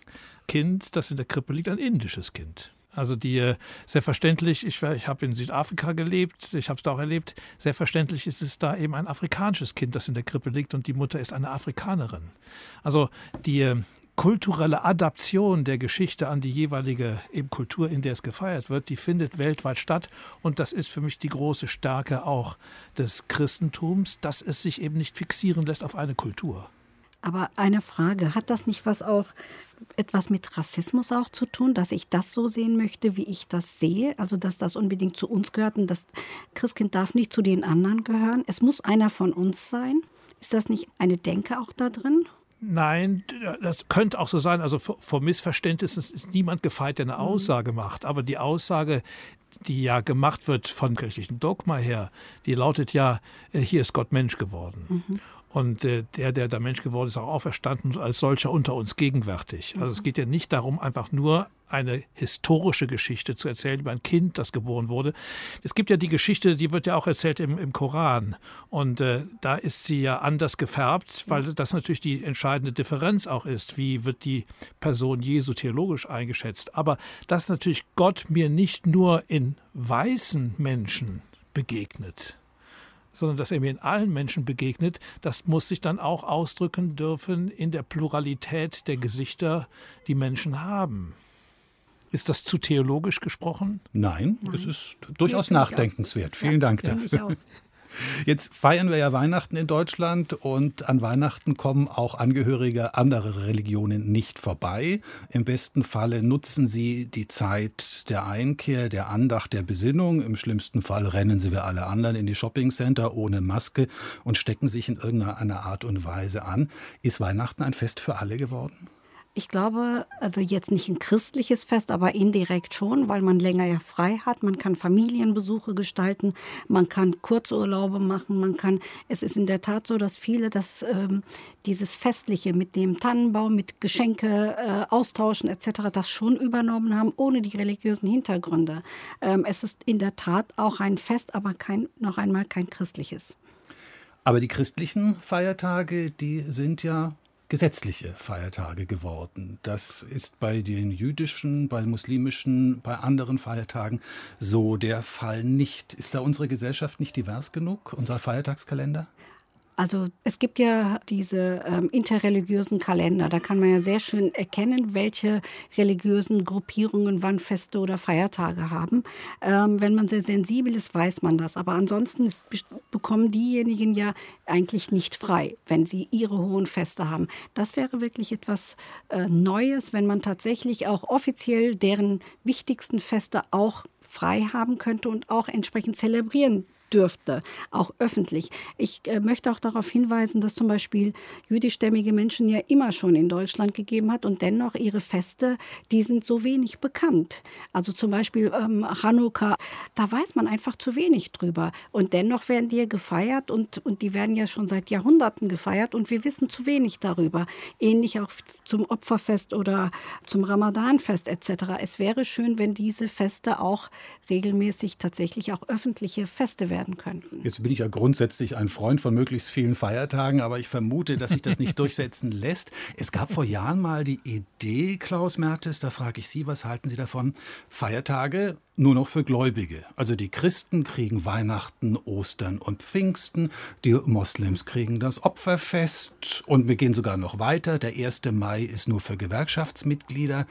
Kind, das in der Krippe liegt, ein indisches Kind. Also selbstverständlich, ich habe in Südafrika gelebt, ich habe es da auch erlebt, selbstverständlich ist es da eben ein afrikanisches Kind, das in der Krippe liegt und die Mutter ist eine Afrikanerin. Also die kulturelle Adaption der Geschichte an die jeweilige eben Kultur, in der es gefeiert wird, die findet weltweit statt. Und das ist für mich die große Stärke auch des Christentums, dass es sich eben nicht fixieren lässt auf eine Kultur. Aber eine Frage, hat das nicht etwas mit Rassismus auch zu tun, dass ich das so sehen möchte, wie ich das sehe? Also, dass das unbedingt zu uns gehört und das Christkind darf nicht zu den anderen gehören? Es muss einer von uns sein. Ist das nicht eine Denke auch da drin? Nein, das könnte auch so sein. Also vor Missverständnissen ist niemand gefeit, der eine Aussage macht. Aber die Aussage, die ja gemacht wird von kirchlichen Dogma her, die lautet ja, hier ist Gott Mensch geworden. Mhm. Und der da Mensch geworden ist, auch auferstanden und als solcher unter uns gegenwärtig. Also es geht ja nicht darum, einfach nur eine historische Geschichte zu erzählen über ein Kind, das geboren wurde. Es gibt ja die Geschichte, die wird ja auch erzählt im Koran. Und da ist sie ja anders gefärbt, weil das natürlich die entscheidende Differenz auch ist. Wie wird die Person Jesu theologisch eingeschätzt? Aber dass natürlich Gott mir nicht nur in weißen Menschen begegnet, sondern dass er mir in allen Menschen begegnet, das muss sich dann auch ausdrücken dürfen in der Pluralität der Gesichter, die Menschen haben. Ist das zu theologisch gesprochen? Nein. Es ist durchaus nachdenkenswert. Vielen Dank dafür. Jetzt feiern wir ja Weihnachten in Deutschland und an Weihnachten kommen auch Angehörige anderer Religionen nicht vorbei. Im besten Falle nutzen sie die Zeit der Einkehr, der Andacht, der Besinnung. Im schlimmsten Fall rennen sie wie alle anderen in die Shoppingcenter ohne Maske und stecken sich in irgendeiner Art und Weise an. Ist Weihnachten ein Fest für alle geworden? Ich glaube, also jetzt nicht ein christliches Fest, aber indirekt schon, weil man länger ja frei hat. Man kann Familienbesuche gestalten, man kann Kurzurlaube machen, es ist in der Tat so, dass viele dieses Festliche mit dem Tannenbaum, mit Geschenke austauschen etc., das schon übernommen haben, ohne die religiösen Hintergründe. Es ist in der Tat auch ein Fest, aber noch einmal kein christliches. Aber die christlichen Feiertage, die sind ja gesetzliche Feiertage geworden. Das ist bei den jüdischen, bei muslimischen, bei anderen Feiertagen so der Fall nicht. Ist da unsere Gesellschaft nicht divers genug, unser Feiertagskalender? Also es gibt ja diese interreligiösen Kalender. Da kann man ja sehr schön erkennen, welche religiösen Gruppierungen wann Feste oder Feiertage haben. Wenn man sehr sensibel ist, weiß man das. Aber ansonsten bekommen diejenigen ja eigentlich nicht frei, wenn sie ihre hohen Feste haben. Das wäre wirklich etwas Neues, wenn man tatsächlich auch offiziell deren wichtigsten Feste auch frei haben könnte und auch entsprechend zelebrieren dürfte, auch öffentlich. Ich möchte auch darauf hinweisen, dass zum Beispiel jüdischstämmige Menschen ja immer schon in Deutschland gegeben hat und dennoch ihre Feste, die sind so wenig bekannt. Also zum Beispiel Chanukka, da weiß man einfach zu wenig drüber. Und dennoch werden die gefeiert und die werden ja schon seit Jahrhunderten gefeiert und wir wissen zu wenig darüber. Ähnlich auch zum Opferfest oder zum Ramadanfest etc. Es wäre schön, wenn diese Feste auch regelmäßig tatsächlich auch öffentliche Feste werden werden könnten. Jetzt bin ich ja grundsätzlich ein Freund von möglichst vielen Feiertagen, aber ich vermute, dass sich das nicht durchsetzen lässt. Es gab vor Jahren mal die Idee, Klaus Mertes, da frage ich Sie, was halten Sie davon? Feiertage nur noch für Gläubige. Also die Christen kriegen Weihnachten, Ostern und Pfingsten, die Moslems kriegen das Opferfest und wir gehen sogar noch weiter. Der 1. Mai ist nur für Gewerkschaftsmitglieder.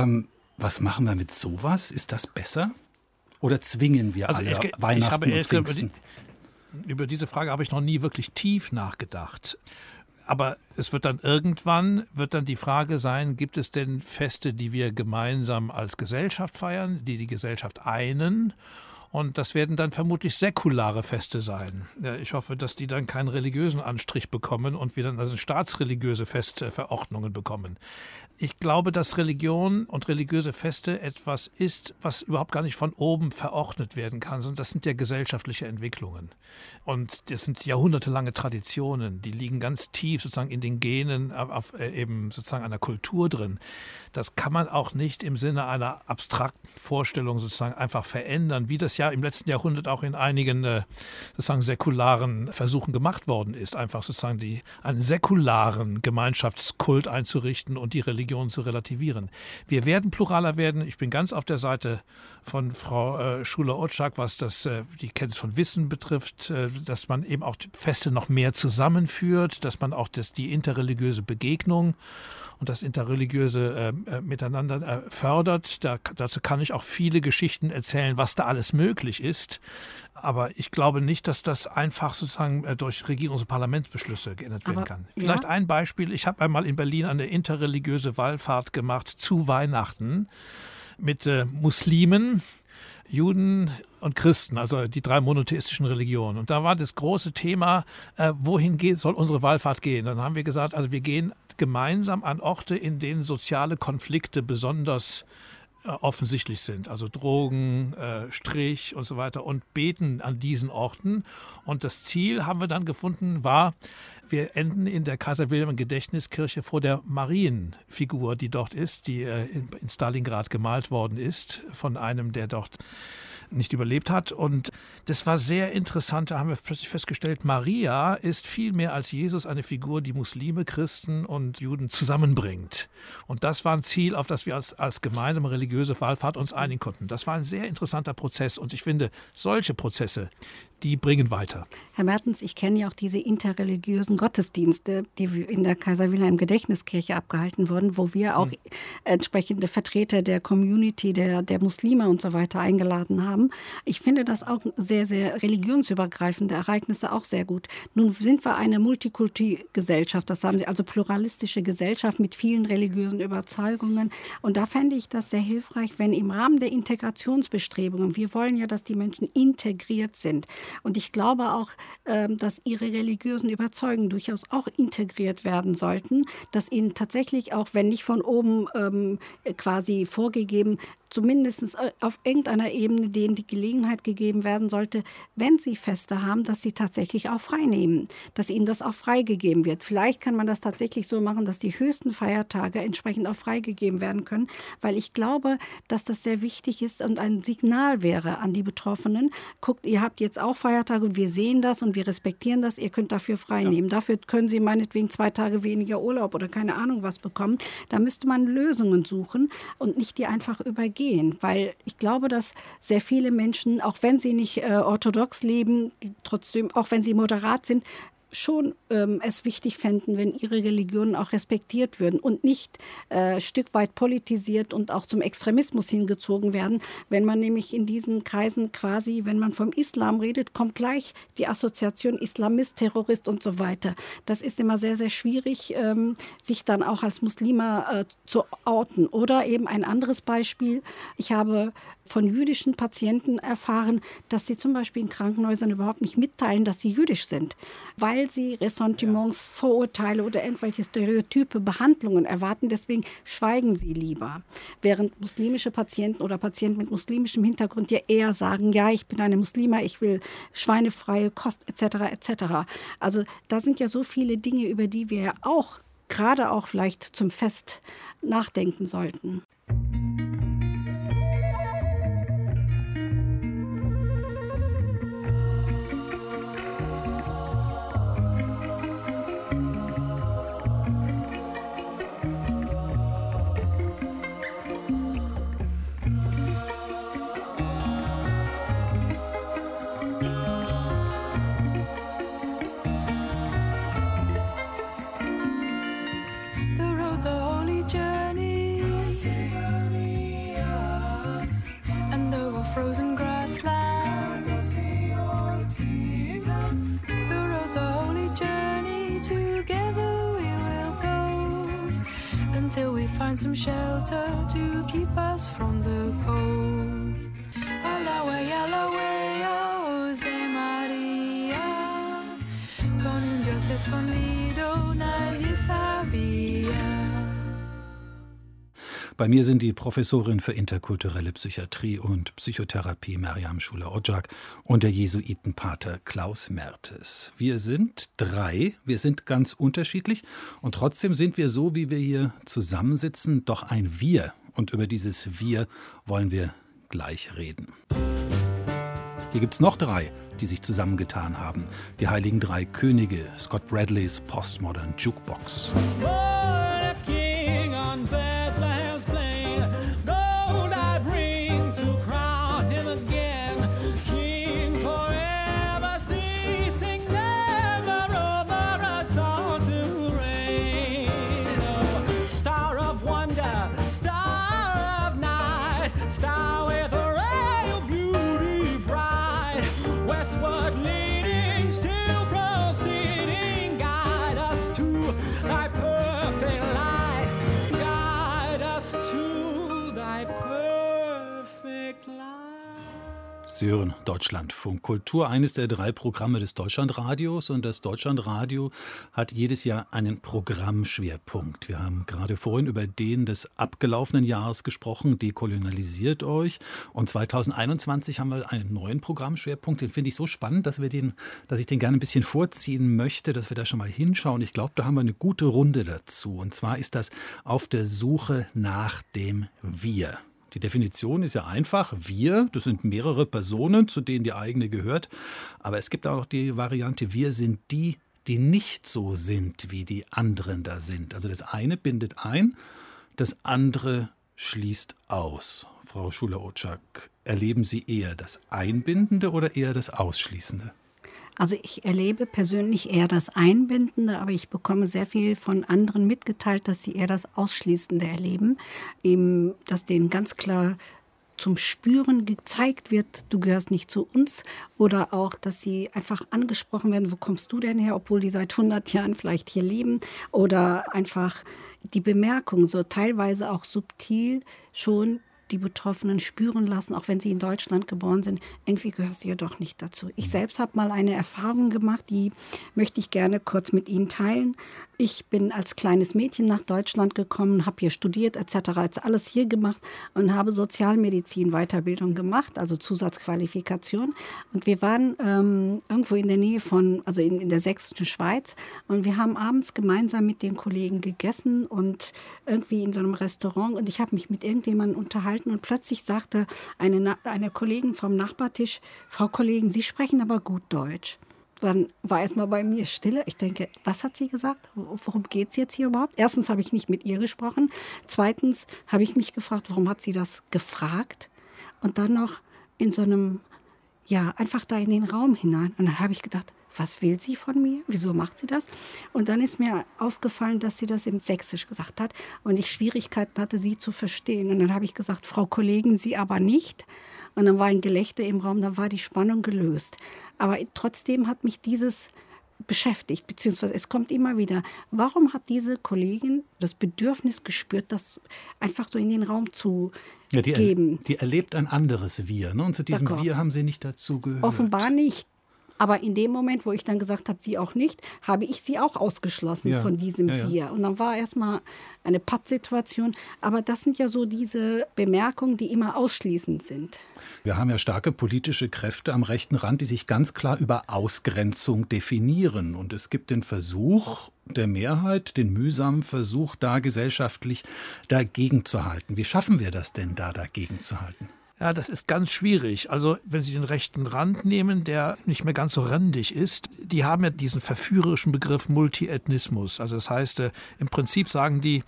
Was machen wir mit sowas? Ist das besser? Oder zwingen wir alle Weihnachten und Pfingsten? Über diese Frage habe ich noch nie wirklich tief nachgedacht. Aber es wird dann irgendwann die Frage sein, gibt es denn Feste, die wir gemeinsam als Gesellschaft feiern, die die Gesellschaft einen? Und das werden dann vermutlich säkulare Feste sein. Ich hoffe, dass die dann keinen religiösen Anstrich bekommen und wir dann also staatsreligiöse Festverordnungen bekommen. Ich glaube, dass Religion und religiöse Feste etwas ist, was überhaupt gar nicht von oben verordnet werden kann, sondern das sind ja gesellschaftliche Entwicklungen. Und das sind jahrhundertelange Traditionen, die liegen ganz tief sozusagen in den Genen, auf eben sozusagen einer Kultur drin. Das kann man auch nicht im Sinne einer abstrakten Vorstellung sozusagen einfach verändern, wie das ja im letzten Jahrhundert auch in einigen sozusagen säkularen Versuchen gemacht worden ist, einfach sozusagen einen säkularen Gemeinschaftskult einzurichten und die Religion zu relativieren. Wir werden pluraler werden. Ich bin ganz auf der Seite von Frau Schuler-Otschak, was die Kenntnis von Wissen betrifft, dass man eben auch die Feste noch mehr zusammenführt, dass man auch die interreligiöse Begegnung und das interreligiöse Miteinander fördert. Dazu kann ich auch viele Geschichten erzählen, was da alles möglich ist. Aber ich glaube nicht, dass das einfach sozusagen durch Regierungs- und Parlamentsbeschlüsse geändert werden kann. Vielleicht ein Beispiel. Ich habe einmal in Berlin eine interreligiöse Wallfahrt gemacht zu Weihnachten mit Muslimen, Juden und Christen, also die 3 monotheistischen Religionen. Und da war das große Thema, wohin soll unsere Wallfahrt gehen? Dann haben wir gesagt, also wir gehen gemeinsam an Orte, in denen soziale Konflikte besonders offensichtlich sind, also Drogen, Strich und so weiter, und beten an diesen Orten. Und das Ziel, haben wir dann gefunden, war, wir enden in der Kaiser-Wilhelm-Gedächtniskirche vor der Marienfigur, die dort ist, die in Stalingrad gemalt worden ist, von einem, der dort nicht überlebt hat. Und das war sehr interessant. Da haben wir plötzlich festgestellt, Maria ist viel mehr als Jesus eine Figur, die Muslime, Christen und Juden zusammenbringt. Und das war ein Ziel, auf das wir als gemeinsame religiöse Wallfahrt uns einigen konnten. Das war ein sehr interessanter Prozess. Und ich finde, solche Prozesse, die bringen weiter. Herr Mertens, ich kenne ja auch diese interreligiösen Gottesdienste, die in der Kaiser-Wilhelm-Gedächtniskirche abgehalten wurden, wo wir auch entsprechende Vertreter der Community, der Muslime und so weiter eingeladen haben. Ich finde das auch sehr, sehr religionsübergreifende Ereignisse auch sehr gut. Nun sind wir eine Multikulti-Gesellschaft, das haben Sie, also pluralistische Gesellschaft mit vielen religiösen Überzeugungen. Und da fände ich das sehr hilfreich, wenn im Rahmen der Integrationsbestrebungen, wir wollen ja, dass die Menschen integriert sind. Und ich glaube auch, dass ihre religiösen Überzeugungen durchaus auch integriert werden sollten, dass ihnen tatsächlich auch, wenn nicht von oben quasi vorgegeben, zumindest auf irgendeiner Ebene denen die Gelegenheit gegeben werden sollte, wenn sie Feste haben, dass sie tatsächlich auch frei nehmen, dass ihnen das auch freigegeben wird. Vielleicht kann man das tatsächlich so machen, dass die höchsten Feiertage entsprechend auch freigegeben werden können, weil ich glaube, dass das sehr wichtig ist und ein Signal wäre an die Betroffenen. Guckt, ihr habt jetzt auch Feiertage, wir sehen das und wir respektieren das, ihr könnt dafür frei nehmen. Dafür können Sie meinetwegen 2 Tage weniger Urlaub oder keine Ahnung was bekommen. Da müsste man Lösungen suchen und nicht die einfach übergehen. Weil ich glaube, dass sehr viele Menschen, auch wenn sie nicht orthodox leben, trotzdem, auch wenn sie moderat sind, schon es wichtig fänden, wenn ihre Religionen auch respektiert würden und nicht Stück weit politisiert und auch zum Extremismus hingezogen werden. Wenn man nämlich in diesen Kreisen quasi, wenn man vom Islam redet, kommt gleich die Assoziation Islamist, Terrorist und so weiter. Das ist immer sehr, sehr schwierig, sich dann auch als Muslima zu outen. Oder eben ein anderes Beispiel. Ich habe von jüdischen Patienten erfahren, dass sie zum Beispiel in Krankenhäusern überhaupt nicht mitteilen, dass sie jüdisch sind, weil sie Ressentiments, Vorurteile oder irgendwelche stereotype Behandlungen erwarten. Deswegen schweigen sie lieber. Während muslimische Patienten oder Patienten mit muslimischem Hintergrund ja eher sagen, ja, ich bin eine Muslima, ich will schweinefreie Kost etc. etc. Also da sind ja so viele Dinge, über die wir ja auch, gerade auch vielleicht zum Fest nachdenken sollten. find some shelter to keep us from the cold. Alawe, Jose Maria, con un Dios escondido nadie sabía. Bei mir sind die Professorin für interkulturelle Psychiatrie und Psychotherapie Maryam Schuler-Ojak und der Jesuitenpater Klaus Mertes. Wir sind 3, wir sind ganz unterschiedlich und trotzdem sind wir so, wie wir hier zusammensitzen, doch ein Wir. Und über dieses Wir wollen wir gleich reden. Hier gibt es noch 3, die sich zusammengetan haben. Die heiligen 3 Könige, Scott Bradleys Postmodern Jukebox. Sie hören Deutschlandfunk Kultur, eines der 3 Programme des Deutschlandradios. Und das Deutschlandradio hat jedes Jahr einen Programmschwerpunkt. Wir haben gerade vorhin über den des abgelaufenen Jahres gesprochen, Dekolonialisiert euch. Und 2021 haben wir einen neuen Programmschwerpunkt. Den finde ich so spannend, dass ich den gerne ein bisschen vorziehen möchte, dass wir da schon mal hinschauen. Ich glaube, da haben wir eine gute Runde dazu. Und zwar ist das auf der Suche nach dem Wir. Die Definition ist ja einfach. Wir, das sind mehrere Personen, zu denen die eigene gehört. Aber es gibt auch noch die Variante, wir sind die, die nicht so sind, wie die anderen da sind. Also das eine bindet ein, das andere schließt aus. Frau Schuler-Ojak, erleben Sie eher das Einbindende oder eher das Ausschließende? Also ich erlebe persönlich eher das Einbindende, aber ich bekomme sehr viel von anderen mitgeteilt, dass sie eher das Ausschließende erleben. Eben, dass denen ganz klar zum Spüren gezeigt wird, du gehörst nicht zu uns. Oder auch, dass sie einfach angesprochen werden, wo kommst du denn her, obwohl die seit 100 Jahren vielleicht hier leben. Oder einfach die Bemerkung, so teilweise auch subtil schon die Betroffenen spüren lassen, auch wenn sie in Deutschland geboren sind, irgendwie gehörst du ja doch nicht dazu. Ich selbst habe mal eine Erfahrung gemacht, die möchte ich gerne kurz mit Ihnen teilen. Ich bin als kleines Mädchen nach Deutschland gekommen, habe hier studiert etc., alles hier gemacht und habe Sozialmedizin Weiterbildung gemacht, also Zusatzqualifikation. Und wir waren irgendwo in der Nähe von, also in der sächsischen Schweiz, und wir haben abends gemeinsam mit den Kollegen gegessen und irgendwie in so einem Restaurant, und ich habe mich mit irgendjemandem unterhalten und plötzlich sagte eine Kollegin vom Nachbartisch, Frau Kollegin, Sie sprechen aber gut Deutsch. Dann war erstmal bei mir Stille. Ich denke, was hat sie gesagt? Worum geht es jetzt hier überhaupt? Erstens habe ich nicht mit ihr gesprochen. Zweitens habe ich mich gefragt, warum hat sie das gefragt? Und dann noch in so einem, ja, einfach da in den Raum hinein. Und dann habe ich gedacht, was will sie von mir? Wieso macht sie das? Und dann ist mir aufgefallen, dass sie das im Sächsisch gesagt hat und ich Schwierigkeiten hatte, sie zu verstehen. Und dann habe ich gesagt, Frau Kollegin, Sie aber nicht. Und dann war ein Gelächter im Raum, dann war die Spannung gelöst. Aber trotzdem hat mich dieses beschäftigt, beziehungsweise es kommt immer wieder. Warum hat diese Kollegin das Bedürfnis gespürt, das einfach so in den Raum zu geben? Die erlebt ein anderes Wir, ne? Und zu diesem Wir haben Sie nicht dazu gehört. Offenbar nicht. Aber in dem Moment, wo ich dann gesagt habe, sie auch nicht, habe ich sie auch ausgeschlossen von diesem Wir. Und dann war erstmal eine Pattsituation. Aber das sind ja so diese Bemerkungen, die immer ausschließend sind. Wir haben ja starke politische Kräfte am rechten Rand, die sich ganz klar über Ausgrenzung definieren. Und es gibt den Versuch der Mehrheit, den mühsamen Versuch, da gesellschaftlich dagegen zu halten. Wie schaffen wir das denn, da dagegen zu halten? Ja, das ist ganz schwierig. Also wenn Sie den rechten Rand nehmen, der nicht mehr ganz so randig ist, die haben ja diesen verführerischen Begriff Multiethnismus. Also das heißt, im Prinzip sagen die,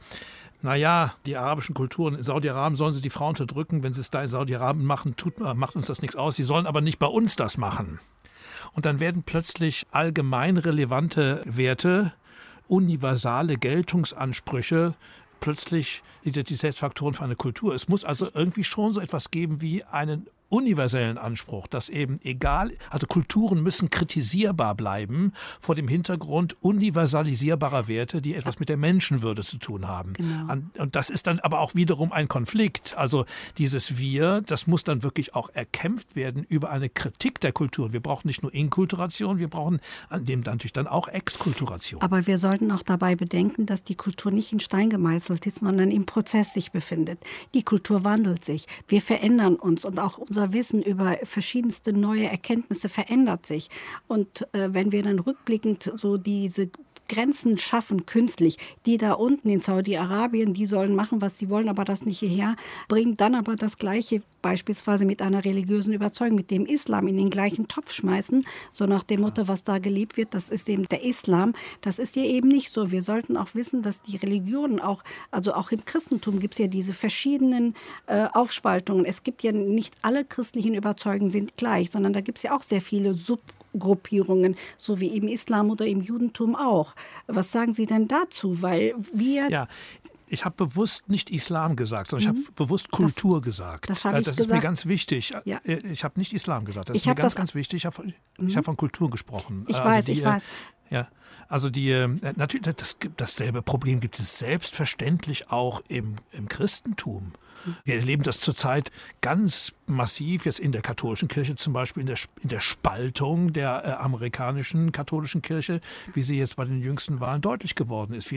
naja, die arabischen Kulturen in Saudi-Arabien sollen sie die Frauen unterdrücken. Wenn sie es da in Saudi-Arabien machen, macht uns das nichts aus. Sie sollen aber nicht bei uns das machen. Und dann werden plötzlich allgemein relevante Werte, universale Geltungsansprüche, plötzlich Identitätsfaktoren für eine Kultur. Es muss also irgendwie schon so etwas geben wie einen universellen Anspruch, dass eben also Kulturen müssen kritisierbar bleiben vor dem Hintergrund universalisierbarer Werte, die etwas mit der Menschenwürde zu tun haben. Genau. Und das ist dann aber auch wiederum ein Konflikt. Also dieses Wir, das muss dann wirklich auch erkämpft werden über eine Kritik der Kultur. Wir brauchen nicht nur Inkulturation, wir brauchen an dem natürlich dann auch Exkulturation. Aber wir sollten auch dabei bedenken, dass die Kultur nicht in Stein gemeißelt ist, sondern im Prozess sich befindet. Die Kultur wandelt sich. Wir verändern uns und auch unser Wissen über verschiedenste neue Erkenntnisse verändert sich. Und wenn wir dann rückblickend so diese Grenzen schaffen, künstlich, die da unten in Saudi-Arabien, die sollen machen, was sie wollen, aber das nicht hierher, bringen dann aber das Gleiche beispielsweise mit einer religiösen Überzeugung, mit dem Islam in den gleichen Topf schmeißen, so nach dem Motto, was da gelebt wird, das ist eben der Islam. Das ist ja eben nicht so. Wir sollten auch wissen, dass die Religionen auch, also auch im Christentum gibt es ja diese verschiedenen Aufspaltungen. Es gibt ja nicht alle christlichen Überzeugungen sind gleich, sondern da gibt es ja auch sehr viele Subgruppierungen, so wie im Islam oder im Judentum auch. Was sagen Sie denn dazu? Weil wir... Ja. Ich habe bewusst nicht Islam gesagt, sondern ich habe bewusst Kultur gesagt. Das ist gesagt. Mir ganz wichtig. Ja. Ich habe nicht Islam gesagt. Das ist mir ganz wichtig. Ich habe von Kultur gesprochen. Ich weiß. Ja, also natürlich dasselbe Problem gibt es selbstverständlich auch im Christentum. Wir erleben das zurzeit ganz massiv, jetzt in der katholischen Kirche zum Beispiel, in der Spaltung der amerikanischen katholischen Kirche, wie sie jetzt bei den jüngsten Wahlen deutlich geworden ist.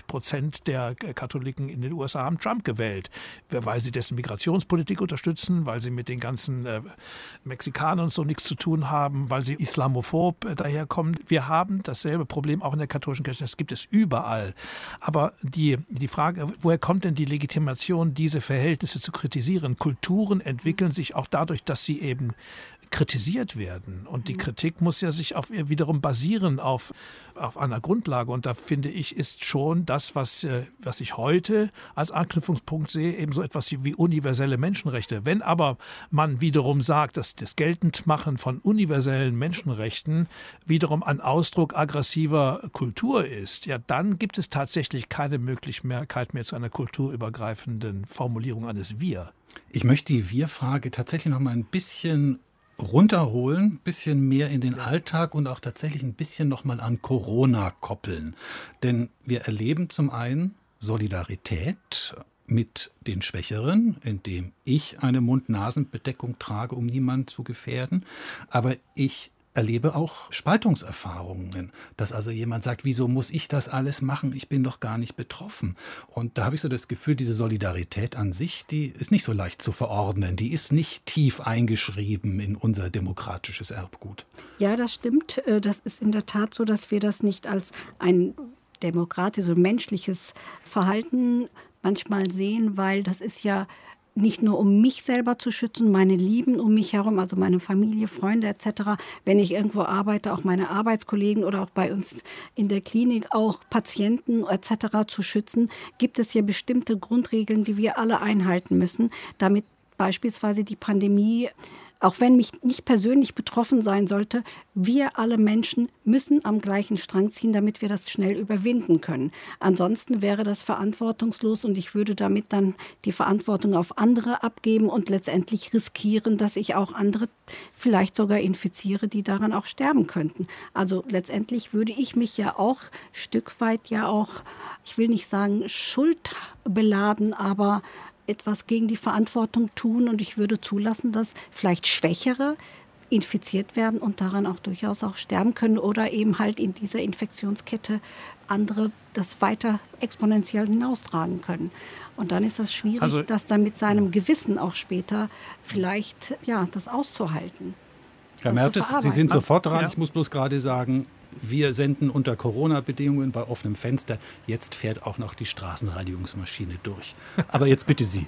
54% der Katholiken in den USA haben Trump gewählt, weil sie dessen Migrationspolitik unterstützen, weil sie mit den ganzen Mexikanern und so nichts zu tun haben, weil sie islamophob daherkommen. Wir haben dasselbe Problem auch in der katholischen Kirche, das gibt es überall. Aber die Frage, woher kommt denn die Legitimation, diese Verhältnisse zu kritisieren? Kulturen entwickeln sich auch dadurch, dass sie eben kritisiert werden. Und die Kritik muss ja sich wiederum basieren auf einer Grundlage. Und da finde ich, ist schon das, was ich heute als Anknüpfungspunkt sehe, eben so etwas wie universelle Menschenrechte. Wenn aber man wiederum sagt, dass das Geltendmachen von universellen Menschenrechten wiederum ein Ausdruck aggressiver Kultur ist, ja, dann gibt es tatsächlich keine Möglichkeit mehr zu einer kulturübergreifenden Formulierung eines Wir. Ich möchte die Wir-Frage tatsächlich noch mal ein bisschen runterholen, ein bisschen mehr in den Alltag und auch tatsächlich ein bisschen noch mal an Corona koppeln. Denn wir erleben zum einen Solidarität mit den Schwächeren, indem ich eine Mund-Nasen-Bedeckung trage, um niemanden zu gefährden. Aber ich erlebe auch Spaltungserfahrungen, dass also jemand sagt, wieso muss ich das alles machen? Ich bin doch gar nicht betroffen. Und da habe ich so das Gefühl, diese Solidarität an sich, die ist nicht so leicht zu verordnen. Die ist nicht tief eingeschrieben in unser demokratisches Erbgut. Ja, das stimmt. Das ist in der Tat so, dass wir das nicht als ein demokratisches, menschliches Verhalten manchmal sehen, weil das ist ja nicht nur um mich selber zu schützen, meine Lieben um mich herum, also meine Familie, Freunde etc. Wenn ich irgendwo arbeite, auch meine Arbeitskollegen oder auch bei uns in der Klinik auch Patienten etc. zu schützen, gibt es ja bestimmte Grundregeln, die wir alle einhalten müssen, damit beispielsweise die Pandemie, auch wenn mich nicht persönlich betroffen sein sollte, wir alle Menschen müssen am gleichen Strang ziehen, damit wir das schnell überwinden können. Ansonsten wäre das verantwortungslos und ich würde damit dann die Verantwortung auf andere abgeben und letztendlich riskieren, dass ich auch andere vielleicht sogar infiziere, die daran auch sterben könnten. Also letztendlich würde ich mich ja auch Stück weit ja auch, ich will nicht sagen schuldbeladen, aber etwas gegen die Verantwortung tun und ich würde zulassen, dass vielleicht Schwächere infiziert werden und daran auch durchaus auch sterben können oder eben halt in dieser Infektionskette andere das weiter exponentiell hinaustragen können. Und dann ist das schwierig, das dann mit seinem Gewissen auch später vielleicht das auszuhalten. Herr Mertes, Sie sind sofort dran. Ja. Ich muss bloß gerade sagen, wir senden unter Corona-Bedingungen bei offenem Fenster. Jetzt fährt auch noch die Straßenreinigungsmaschine durch. Aber jetzt bitte Sie.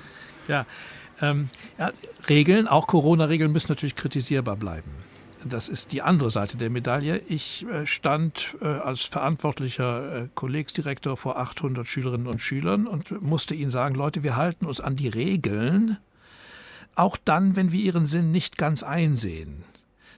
Regeln, auch Corona-Regeln müssen natürlich kritisierbar bleiben. Das ist die andere Seite der Medaille. Ich stand als verantwortlicher Kollegsdirektor vor 800 Schülerinnen und Schülern und musste ihnen sagen, Leute, wir halten uns an die Regeln, auch dann, wenn wir ihren Sinn nicht ganz einsehen.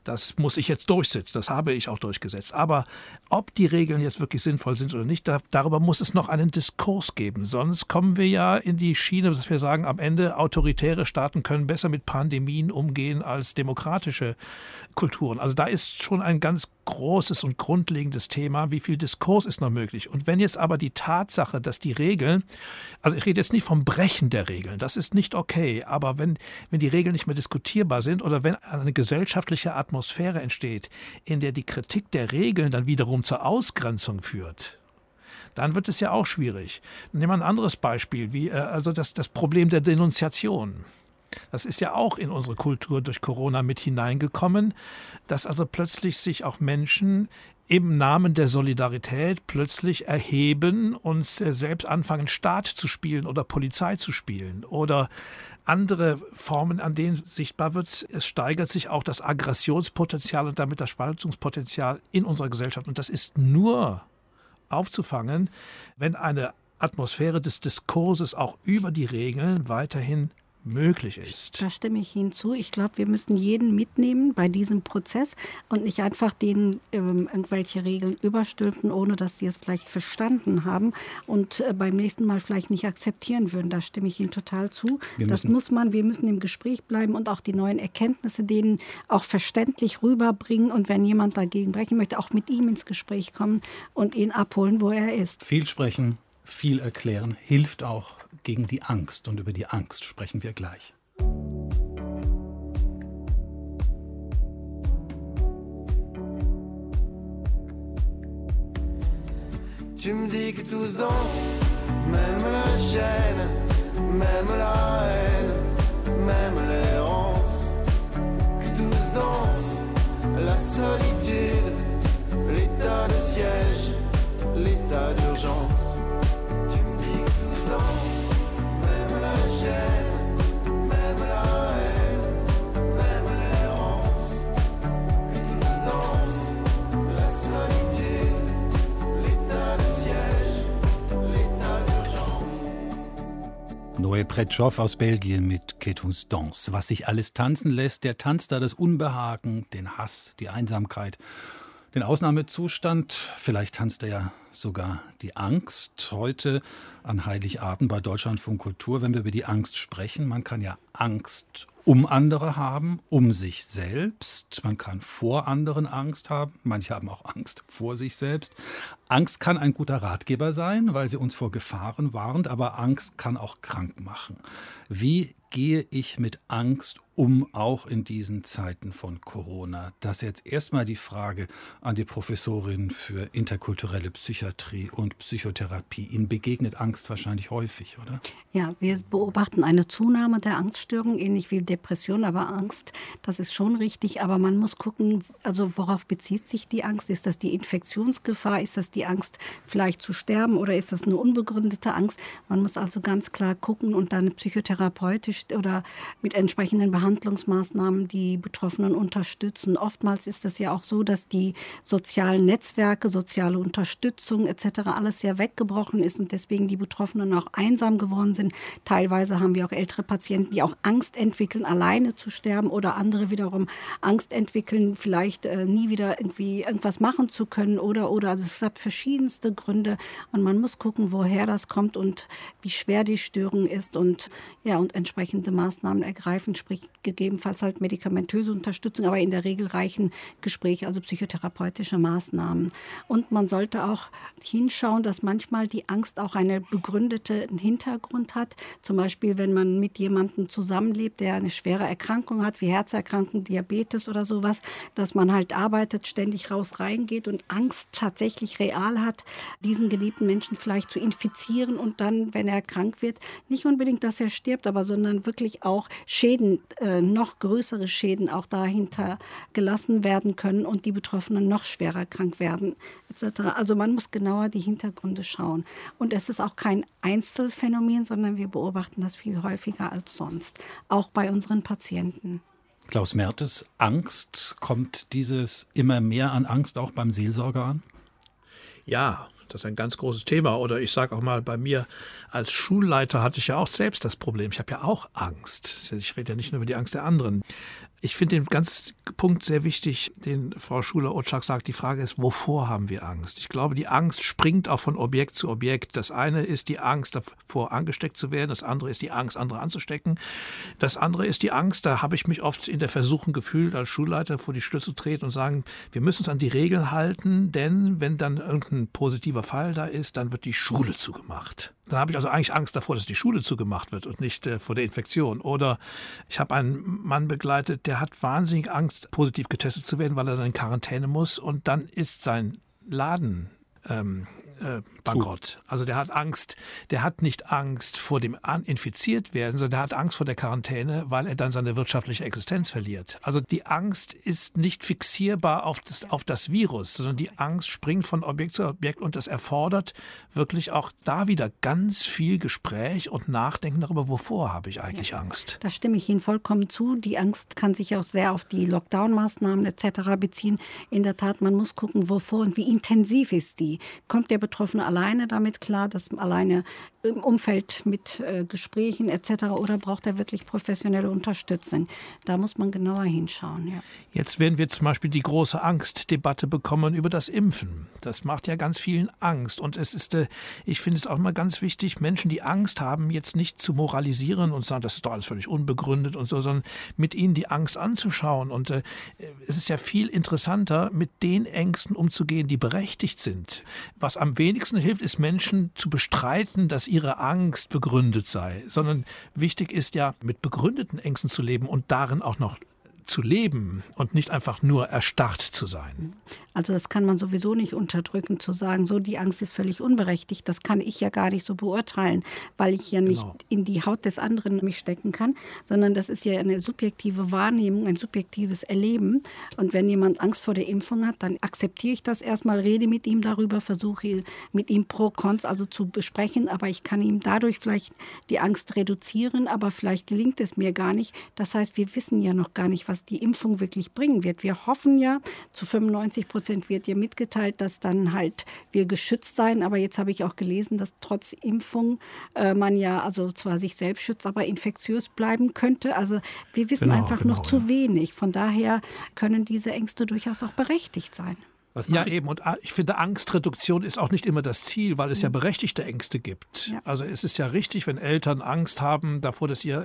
Das muss ich jetzt durchsetzen, das habe ich auch durchgesetzt. Aber ob die Regeln jetzt wirklich sinnvoll sind oder nicht, darüber muss es noch einen Diskurs geben. Sonst kommen wir ja in die Schiene, dass wir sagen, am Ende autoritäre Staaten können besser mit Pandemien umgehen als demokratische Kulturen. Also da ist schon ein ganz großes und grundlegendes Thema, wie viel Diskurs ist noch möglich. Und wenn jetzt aber die Tatsache, dass die Regeln, also ich rede jetzt nicht vom Brechen der Regeln, das ist nicht okay, aber wenn die Regeln nicht mehr diskutierbar sind oder wenn eine gesellschaftliche Atmosphäre entsteht, in der die Kritik der Regeln dann wiederum zur Ausgrenzung führt, dann wird es ja auch schwierig. Nehmen wir ein anderes Beispiel, wie also das Problem der Denunziation. Das ist ja auch in unsere Kultur durch Corona mit hineingekommen, dass also plötzlich sich auch Menschen im Namen der Solidarität plötzlich erheben und selbst anfangen, Staat zu spielen oder Polizei zu spielen oder andere Formen, an denen sichtbar wird. Es steigert sich auch das Aggressionspotenzial und damit das Spaltungspotenzial in unserer Gesellschaft. Und das ist nur aufzufangen, wenn eine Atmosphäre des Diskurses auch über die Regeln weiterhin möglich ist. Da stimme ich Ihnen zu. Ich glaube, wir müssen jeden mitnehmen bei diesem Prozess und nicht einfach denen irgendwelche Regeln überstülpen, ohne dass sie es vielleicht verstanden haben und beim nächsten Mal vielleicht nicht akzeptieren würden. Da stimme ich Ihnen total zu. Wir müssen im Gespräch bleiben und auch die neuen Erkenntnisse denen auch verständlich rüberbringen und wenn jemand dagegen brechen möchte, auch mit ihm ins Gespräch kommen und ihn abholen, wo er ist. Viel sprechen, viel erklären hilft auch gegen die Angst. Und über die Angst sprechen wir gleich. Tu me dis que tous dansent, même la gêne, même la haine, même l'errance. Que tous dansent, la solitude, l'état de siège, l'état d'urgence. Tu me dis que tous dansent, même la gêne, même la haine, même l'errance. Que tous dansent, la solitude, l'état de siège, l'état d'urgence. Noé Pretchow aus Belgien mit Que tous danse. Was sich alles tanzen lässt, der tanzt da das Unbehagen, den Hass, die Einsamkeit, den Ausnahmezustand. Vielleicht tanzt er ja sogar die Angst. Heute an Heiligabend bei Deutschlandfunk Kultur, wenn wir über die Angst sprechen. Man kann ja Angst um andere haben, um sich selbst. Man kann vor anderen Angst haben. Manche haben auch Angst vor sich selbst. Angst kann ein guter Ratgeber sein, weil sie uns vor Gefahren warnt. Aber Angst kann auch krank machen. Wie gehe ich mit Angst um, auch in diesen Zeiten von Corona? Das ist jetzt erstmal die Frage an die Professorin für interkulturelle Psychiatrie und Psychotherapie. Ihnen begegnet Angst wahrscheinlich häufig, oder? Ja, wir beobachten eine Zunahme der Angststörungen, ähnlich wie Depression, aber Angst, das ist schon richtig. Aber man muss gucken, also worauf bezieht sich die Angst? Ist das die Infektionsgefahr? Ist das die Angst, vielleicht zu sterben? Oder ist das eine unbegründete Angst? Man muss also ganz klar gucken und dann psychotherapeutisch oder mit entsprechenden Behandlungsmaßnahmen die Betroffenen unterstützen. Oftmals ist es ja auch so, dass die sozialen Netzwerke, soziale Unterstützung etc. alles sehr weggebrochen ist und deswegen die Betroffenen auch einsam geworden sind. Teilweise haben wir auch ältere Patienten, die auch Angst entwickeln, alleine zu sterben oder andere wiederum Angst entwickeln, vielleicht nie wieder irgendwie irgendwas machen zu können oder. Also es gab verschiedenste Gründe und man muss gucken, woher das kommt und wie schwer die Störung ist und entsprechende Maßnahmen ergreifen, sprich gegebenenfalls halt medikamentöse Unterstützung, aber in der Regel reichen Gespräche, also psychotherapeutische Maßnahmen. Und man sollte auch hinschauen, dass manchmal die Angst auch einen begründeten Hintergrund hat. Zum Beispiel, wenn man mit jemandem zusammenlebt, der eine schwere Erkrankung hat, wie Herzerkrankung, Diabetes oder sowas, dass man halt arbeitet, ständig reingeht und Angst tatsächlich real hat, diesen geliebten Menschen vielleicht zu infizieren und dann, wenn er krank wird, nicht unbedingt, dass er stirbt, aber sondern wirklich auch Schäden, noch größere Schäden auch dahinter gelassen werden können und die Betroffenen noch schwerer krank werden etc. Also man muss genauer die Hintergründe schauen. Und es ist auch kein Einzelfenomen, sondern wir beobachten das viel häufiger als sonst, auch bei unseren Patienten. Klaus Mertes, Angst, kommt dieses immer mehr an Angst auch beim Seelsorger an? Ja, das ist ein ganz großes Thema. Oder ich sage auch mal, bei mir als Schulleiter hatte ich ja auch selbst das Problem. Ich habe ja auch Angst. Ich rede ja nicht nur über die Angst der anderen. Ich finde den ganzen Punkt sehr wichtig, den Frau Schuler-Otschak sagt. Die Frage ist, wovor haben wir Angst? Ich glaube, die Angst springt auch von Objekt zu Objekt. Das eine ist die Angst davor, angesteckt zu werden. Das andere ist die Angst, andere anzustecken. Das andere ist die Angst, da habe ich mich oft in der Versuchung gefühlt, als Schulleiter vor die Stühle zu treten und sagen, wir müssen uns an die Regeln halten, denn wenn dann irgendein positiver Fall da ist, dann wird die Schule zugemacht. Dann habe ich also eigentlich Angst davor, dass die Schule zugemacht wird und nicht vor der Infektion. Oder ich habe einen Mann begleitet, der hat wahnsinnig Angst, positiv getestet zu werden, weil er dann in Quarantäne muss. Und dann ist sein Laden bankrott. Also der hat Angst, der hat nicht Angst vor dem infiziert werden, sondern der hat Angst vor der Quarantäne, weil er dann seine wirtschaftliche Existenz verliert. Also die Angst ist nicht fixierbar auf das Virus, sondern die Angst springt von Objekt zu Objekt und das erfordert wirklich auch da wieder ganz viel Gespräch und Nachdenken darüber, wovor habe ich eigentlich Angst. Da stimme ich Ihnen vollkommen zu. Die Angst kann sich auch sehr auf die Lockdown-Maßnahmen etc. beziehen. In der Tat, man muss gucken, wovor und wie intensiv ist die. Kommt der Betroffene alleine damit klar, dass alleine im Umfeld mit Gesprächen etc. oder braucht er wirklich professionelle Unterstützung? Da muss man genauer hinschauen. Ja. Jetzt werden wir zum Beispiel die große Angstdebatte bekommen über das Impfen. Das macht ja ganz vielen Angst. Und es ist, ich finde es auch immer ganz wichtig, Menschen, die Angst haben, jetzt nicht zu moralisieren und sagen, das ist doch alles völlig unbegründet und so, sondern mit ihnen die Angst anzuschauen. Und es ist ja viel interessanter, mit den Ängsten umzugehen, die berechtigt sind. Was am wenigsten hilft, ist Menschen zu bestreiten, dass ihre Angst begründet sei, sondern wichtig ist ja, mit begründeten Ängsten zu leben und darin auch noch zu leben und nicht einfach nur erstarrt zu sein. Also das kann man sowieso nicht unterdrücken, zu sagen, so die Angst ist völlig unberechtigt. Das kann ich ja gar nicht so beurteilen, weil ich ja nicht in die Haut des anderen mich stecken kann, sondern das ist ja eine subjektive Wahrnehmung, ein subjektives Erleben. Und wenn jemand Angst vor der Impfung hat, dann akzeptiere ich das erstmal, rede mit ihm darüber, versuche mit ihm Pro, Cons also zu besprechen, aber ich kann ihm dadurch vielleicht die Angst reduzieren, aber vielleicht gelingt es mir gar nicht. Das heißt, wir wissen ja noch gar nicht, was die Impfung wirklich bringen wird. Wir hoffen ja, zu 95% wird ihr mitgeteilt, dass dann halt wir geschützt sein. Aber jetzt habe ich auch gelesen, dass trotz Impfung man ja also zwar sich selbst schützt, aber infektiös bleiben könnte. Also wir wissen einfach noch zu wenig. Von daher können diese Ängste durchaus auch berechtigt sein. Ja, eben. Und ich finde, Angstreduktion ist auch nicht immer das Ziel, weil es ja berechtigte Ängste gibt. Ja. Also es ist ja richtig, wenn Eltern Angst haben davor, dass ihr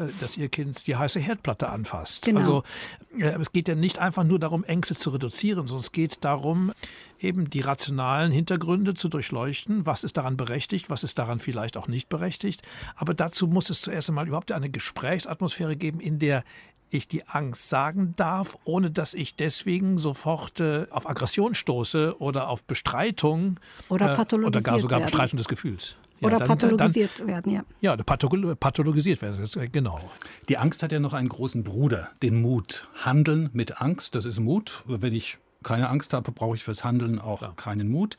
Kind die heiße Herdplatte anfasst. Genau. Also es geht ja nicht einfach nur darum, Ängste zu reduzieren, sondern es geht darum, eben die rationalen Hintergründe zu durchleuchten. Was ist daran berechtigt, was ist daran vielleicht auch nicht berechtigt. Aber dazu muss es zuerst einmal überhaupt eine Gesprächsatmosphäre geben, in der ich die Angst sagen darf, ohne dass ich deswegen sofort auf Aggression stoße oder auf Bestreitung oder sogar Bestreitung des Gefühls. Ja, oder pathologisiert werden, ja. Ja, pathologisiert werden, genau. Die Angst hat ja noch einen großen Bruder, den Mut. Handeln mit Angst, das ist Mut. Wenn ich keine Angst habe, brauche ich fürs Handeln auch keinen Mut.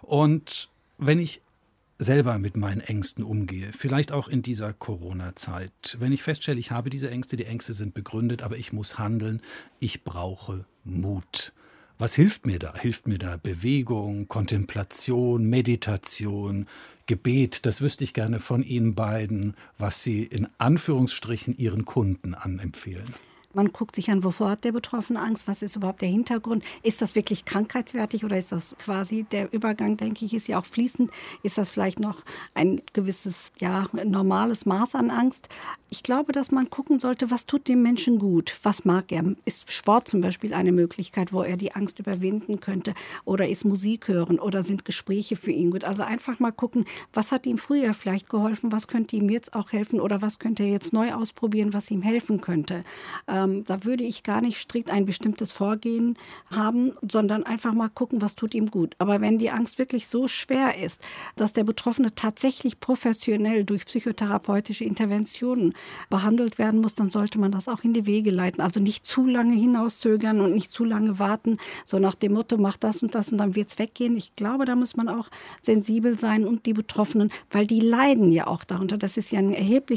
Und wenn ich selber mit meinen Ängsten umgehe, vielleicht auch in dieser Corona-Zeit. Wenn ich feststelle, ich habe diese Ängste, die Ängste sind begründet, aber ich muss handeln, ich brauche Mut. Was hilft mir da? Hilft mir da Bewegung, Kontemplation, Meditation, Gebet? Das wüsste ich gerne von Ihnen beiden, was Sie in Anführungsstrichen Ihren Kunden anempfehlen. Man guckt sich an, wovor hat der Betroffene Angst, was ist überhaupt der Hintergrund, ist das wirklich krankheitswertig oder ist das quasi der Übergang, denke ich, ist ja auch fließend, ist das vielleicht noch ein gewisses, normales Maß an Angst. Ich glaube, dass man gucken sollte, was tut dem Menschen gut, was mag er. Ist Sport zum Beispiel eine Möglichkeit, wo er die Angst überwinden könnte oder ist Musik hören oder sind Gespräche für ihn gut. Also einfach mal gucken, was hat ihm früher vielleicht geholfen, was könnte ihm jetzt auch helfen oder was könnte er jetzt neu ausprobieren, was ihm helfen könnte. Da würde ich gar nicht strikt ein bestimmtes Vorgehen haben, sondern einfach mal gucken, was tut ihm gut. Aber wenn die Angst wirklich so schwer ist, dass der Betroffene tatsächlich professionell durch psychotherapeutische Interventionen behandelt werden muss, dann sollte man das auch in die Wege leiten. Also nicht zu lange hinauszögern und nicht zu lange warten, so nach dem Motto, mach das und dann wird es weggehen. Ich glaube, da muss man auch sensibel sein und die Betroffenen, weil die leiden ja auch darunter. Das ist ja ein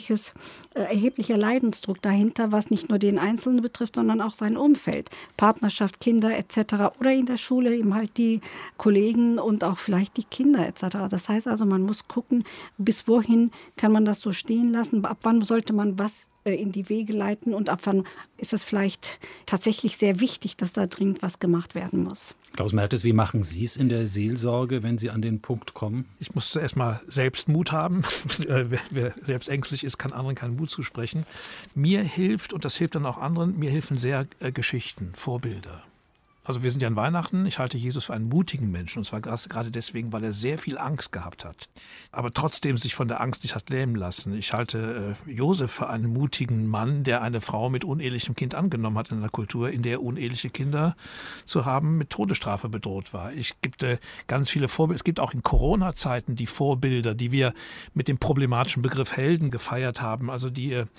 erheblicher Leidensdruck dahinter, was nicht nur den Einzelnen betrifft, sondern auch sein Umfeld, Partnerschaft, Kinder etc. oder in der Schule eben halt die Kollegen und auch vielleicht die Kinder etc. Das heißt also, man muss gucken, bis wohin kann man das so stehen lassen, ab wann sollte man was in die Wege leiten und ab wann ist es vielleicht tatsächlich sehr wichtig, dass da dringend was gemacht werden muss. Klaus Mertes, wie machen Sie es in der Seelsorge, wenn Sie an den Punkt kommen? Ich muss zuerst mal selbst Mut haben. Wer selbst ängstlich ist, kann anderen keinen Mut zusprechen. Mir hilft, und das hilft dann auch anderen, mir helfen sehr Geschichten, Vorbilder. Also wir sind ja an Weihnachten. Ich halte Jesus für einen mutigen Menschen. Und zwar gerade deswegen, weil er sehr viel Angst gehabt hat. Aber trotzdem sich von der Angst nicht hat lähmen lassen. Ich halte Josef für einen mutigen Mann, der eine Frau mit unehelichem Kind angenommen hat in einer Kultur, in der uneheliche Kinder zu haben mit Todesstrafe bedroht war. Es gibt ganz viele Vorbilder. Es gibt auch in Corona-Zeiten die Vorbilder, die wir mit dem problematischen Begriff Helden gefeiert haben. Also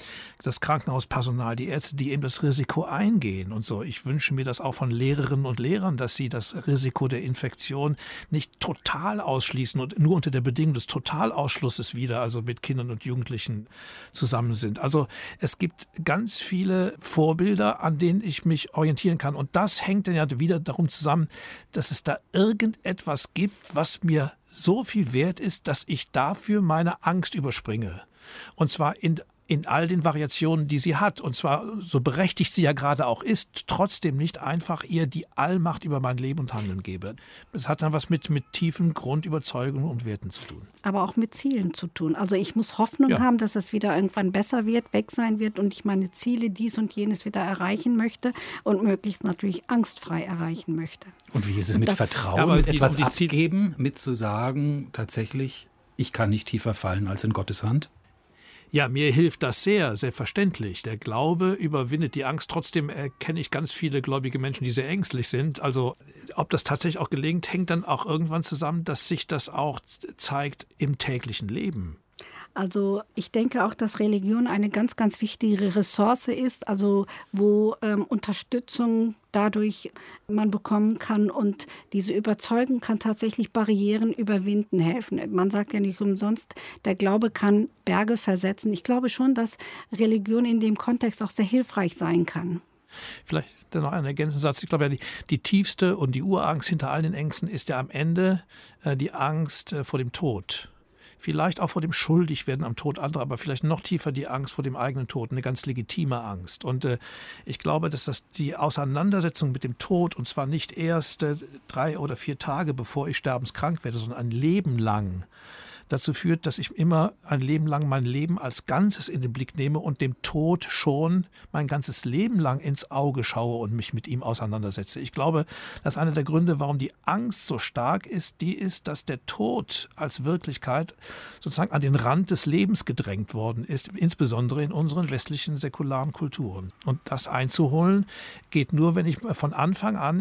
das Krankenhauspersonal, die Ärzte, die eben das Risiko eingehen und so. Ich wünsche mir das auch von Lehrerinnen und Lehrern, dass sie das Risiko der Infektion nicht total ausschließen und nur unter der Bedingung des Totalausschlusses wieder, also mit Kindern und Jugendlichen zusammen sind. Also es gibt ganz viele Vorbilder, an denen ich mich orientieren kann. Und das hängt dann ja wieder darum zusammen, dass es da irgendetwas gibt, was mir so viel wert ist, dass ich dafür meine Angst überspringe. Und zwar in all den Variationen, die sie hat. Und zwar, so berechtigt sie ja gerade auch ist, trotzdem nicht einfach ihr die Allmacht über mein Leben und Handeln gebe. Das hat dann was mit tiefen Grundüberzeugungen und Werten zu tun. Aber auch mit Zielen zu tun. Also ich muss Hoffnung haben, dass es wieder irgendwann besser wird, weg sein wird und ich meine Ziele, dies und jenes wieder erreichen möchte und möglichst natürlich angstfrei erreichen möchte. Und wie ist es mit Vertrauen, mit etwas abgeben, mit zu sagen, tatsächlich, ich kann nicht tiefer fallen als in Gottes Hand? Ja, mir hilft das sehr, selbstverständlich. Der Glaube überwindet die Angst. Trotzdem kenne ich ganz viele gläubige Menschen, die sehr ängstlich sind. Also ob das tatsächlich auch gelingt, hängt dann auch irgendwann zusammen, dass sich das auch zeigt im täglichen Leben. Also ich denke auch, dass Religion eine ganz, ganz wichtige Ressource ist, also wo Unterstützung dadurch man bekommen kann und diese Überzeugung kann tatsächlich Barrieren überwinden helfen. Man sagt ja nicht umsonst, der Glaube kann Berge versetzen. Ich glaube schon, dass Religion in dem Kontext auch sehr hilfreich sein kann. Vielleicht dann noch einen ergänzenden Satz. Ich glaube ja, die tiefste und die Urangst hinter all den Ängsten ist ja am Ende die Angst vor dem Tod. Vielleicht auch vor dem Schuldigwerden am Tod anderer, aber vielleicht noch tiefer die Angst vor dem eigenen Tod, eine ganz legitime Angst. Und ich glaube, dass das die Auseinandersetzung mit dem Tod, und zwar nicht erst 3 oder 4 Tage, bevor ich sterbenskrank werde, sondern ein Leben lang, dazu führt, dass ich immer ein Leben lang mein Leben als Ganzes in den Blick nehme und dem Tod schon mein ganzes Leben lang ins Auge schaue und mich mit ihm auseinandersetze. Ich glaube, dass einer der Gründe, warum die Angst so stark ist, die ist, dass der Tod als Wirklichkeit sozusagen an den Rand des Lebens gedrängt worden ist, insbesondere in unseren westlichen säkularen Kulturen. Und das einzuholen geht nur, wenn ich von Anfang an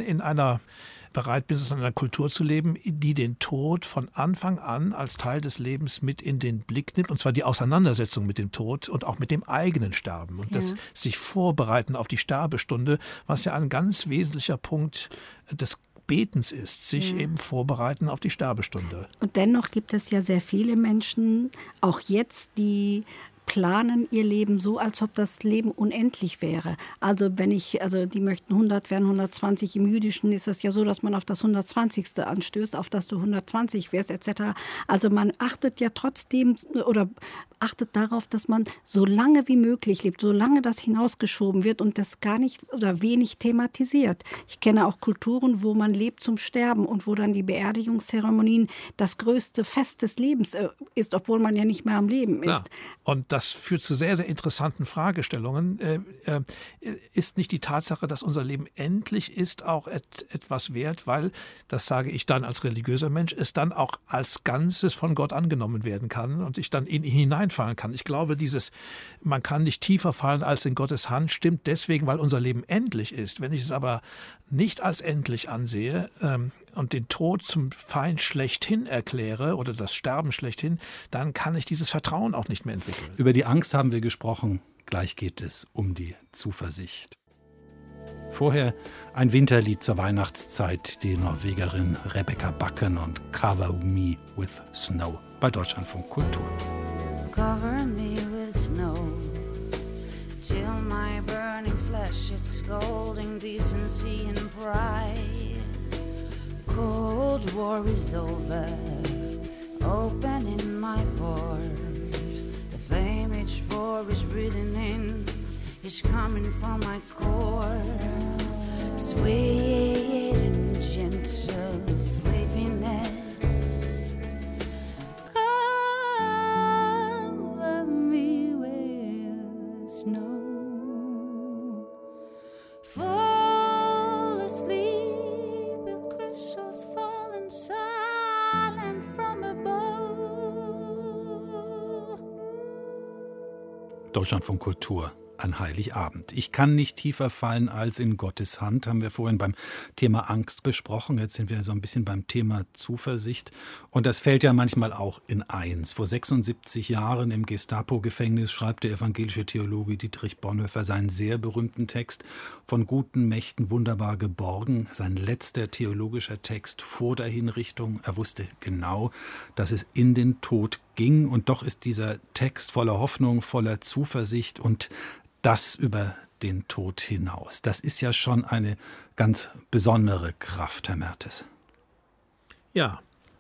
bereit bin, in einer Kultur zu leben, die den Tod von Anfang an als Teil des Lebens mit in den Blick nimmt, und zwar die Auseinandersetzung mit dem Tod und auch mit dem eigenen Sterben und das sich vorbereiten auf die Sterbestunde, was ja ein ganz wesentlicher Punkt des Betens ist, sich eben vorbereiten auf die Sterbestunde. Und dennoch gibt es ja sehr viele Menschen, auch jetzt, die planen ihr Leben so, als ob das Leben unendlich wäre. Also die möchten 100 werden, 120. Im Jüdischen ist es ja so, dass man auf das 120. anstößt, auf das du 120 wirst, etc. Also man achtet ja trotzdem oder achtet darauf, dass man so lange wie möglich lebt, solange das hinausgeschoben wird und das gar nicht oder wenig thematisiert. Ich kenne auch Kulturen, wo man lebt zum Sterben und wo dann die Beerdigungszeremonien das größte Fest des Lebens ist, obwohl man ja nicht mehr am Leben ist. Ja. Und das führt zu sehr, sehr interessanten Fragestellungen. Ist nicht die Tatsache, dass unser Leben endlich ist, auch etwas wert, weil, das sage ich dann als religiöser Mensch, es dann auch als Ganzes von Gott angenommen werden kann und ich dann in ihn hineinfallen kann. Ich glaube, man kann nicht tiefer fallen als in Gottes Hand, stimmt deswegen, weil unser Leben endlich ist. Wenn ich es aber nicht als endlich ansehe und den Tod zum Feind schlechthin erkläre oder das Sterben schlechthin, dann kann ich dieses Vertrauen auch nicht mehr entwickeln. Über die Angst haben wir gesprochen. Gleich geht es um die Zuversicht. Vorher ein Winterlied zur Weihnachtszeit, die Norwegerin Rebecca Bakken und Cover Me with Snow bei Deutschlandfunk Kultur. Cover me with snow till my burning flesh it's scolding decency and pride. Cold war is over, opening my pores. The flame each roar is breathing in is coming from my core. Sweet and gentle sleepiness. Cover me with snow. Fall asleep with crystals falling silent from above. Deutschlandfunk Kultur an Heiligabend. Ich kann nicht tiefer fallen als in Gottes Hand, haben wir vorhin beim Thema Angst besprochen. Jetzt sind wir so ein bisschen beim Thema Zuversicht. Und das fällt ja manchmal auch in eins. Vor 76 Jahren im Gestapo-Gefängnis schreibt der evangelische Theologe Dietrich Bonhoeffer seinen sehr berühmten Text Von guten Mächten wunderbar geborgen. Sein letzter theologischer Text vor der Hinrichtung. Er wusste genau, dass es in den Tod ging. Und doch ist dieser Text voller Hoffnung, voller Zuversicht und das über den Tod hinaus. Das ist ja schon eine ganz besondere Kraft, Herr Mertes. Ja,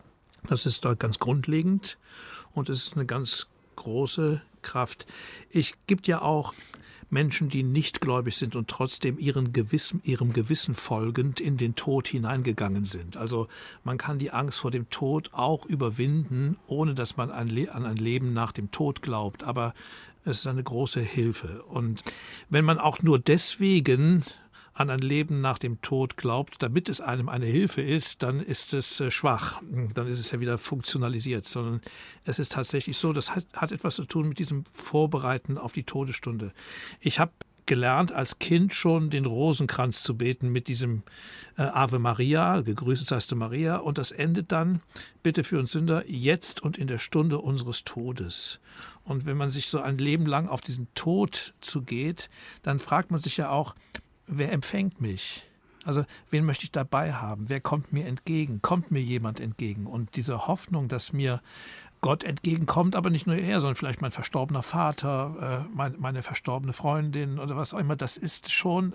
das ist doch ganz grundlegend und es ist eine ganz große Kraft. Es gibt ja auch Menschen, die nicht gläubig sind und trotzdem ihrem Gewissen folgend in den Tod hineingegangen sind. Also man kann die Angst vor dem Tod auch überwinden, ohne dass man an ein Leben nach dem Tod glaubt. Aber es ist eine große Hilfe. Und wenn man auch nur deswegen an ein Leben nach dem Tod glaubt, damit es einem eine Hilfe ist, dann ist es schwach. Dann ist es ja wieder funktionalisiert. Sondern es ist tatsächlich so, das hat etwas zu tun mit diesem Vorbereiten auf die Todesstunde. Ich habe gelernt, als Kind schon den Rosenkranz zu beten mit diesem Ave Maria, gegrüßet seist du Maria. Und das endet dann, bitte für uns Sünder, jetzt und in der Stunde unseres Todes. Und wenn man sich so ein Leben lang auf diesen Tod zugeht, dann fragt man sich ja auch, wer empfängt mich? Also wen möchte ich dabei haben? Wer kommt mir entgegen? Kommt mir jemand entgegen? Und diese Hoffnung, dass mir Gott entgegenkommt, aber nicht nur er, sondern vielleicht mein verstorbener Vater, meine verstorbene Freundin oder was auch immer, das ist schon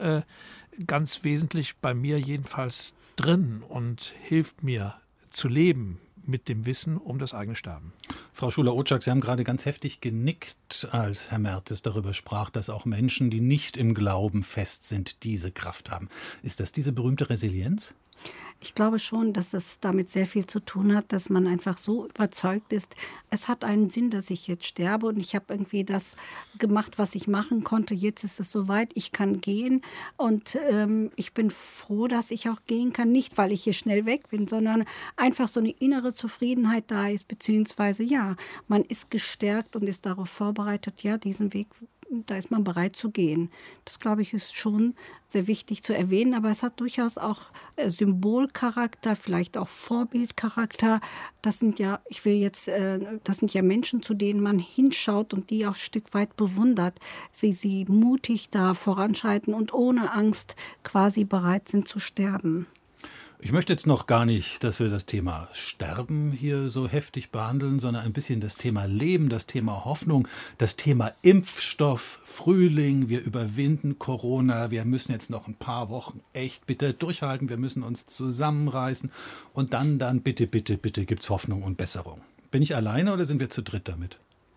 ganz wesentlich bei mir jedenfalls drin und hilft mir zu leben mit dem Wissen um das eigene Sterben. Frau Schuler-Otschak, Sie haben gerade ganz heftig genickt, als Herr Mertes darüber sprach, dass auch Menschen, die nicht im Glauben fest sind, diese Kraft haben. Ist das diese berühmte Resilienz? Ich glaube schon, dass es damit sehr viel zu tun hat, dass man einfach so überzeugt ist, es hat einen Sinn, dass ich jetzt sterbe und ich habe irgendwie das gemacht, was ich machen konnte. Jetzt ist es soweit, ich kann gehen und ich bin froh, dass ich auch gehen kann. Nicht, weil ich hier schnell weg bin, sondern einfach so eine innere Zufriedenheit da ist, beziehungsweise ja, man ist gestärkt und ist darauf vorbereitet, ja, diesen Weg, da ist man bereit zu gehen. Das, glaube ich, ist schon sehr wichtig zu erwähnen, aber es hat durchaus auch Symbolcharakter, vielleicht auch Vorbildcharakter. Das sind ja, das sind ja Menschen, zu denen man hinschaut und die auch ein Stück weit bewundert, wie sie mutig da voranschreiten und ohne Angst quasi bereit sind zu sterben. Ich möchte jetzt noch gar nicht, dass wir das Thema Sterben hier so heftig behandeln, sondern ein bisschen das Thema Leben, das Thema Hoffnung, das Thema Impfstoff, Frühling, wir überwinden Corona, wir müssen jetzt noch ein paar Wochen echt bitte durchhalten, wir müssen uns zusammenreißen und dann bitte gibt's Hoffnung und Besserung. Bin ich alleine oder sind wir zu dritt damit?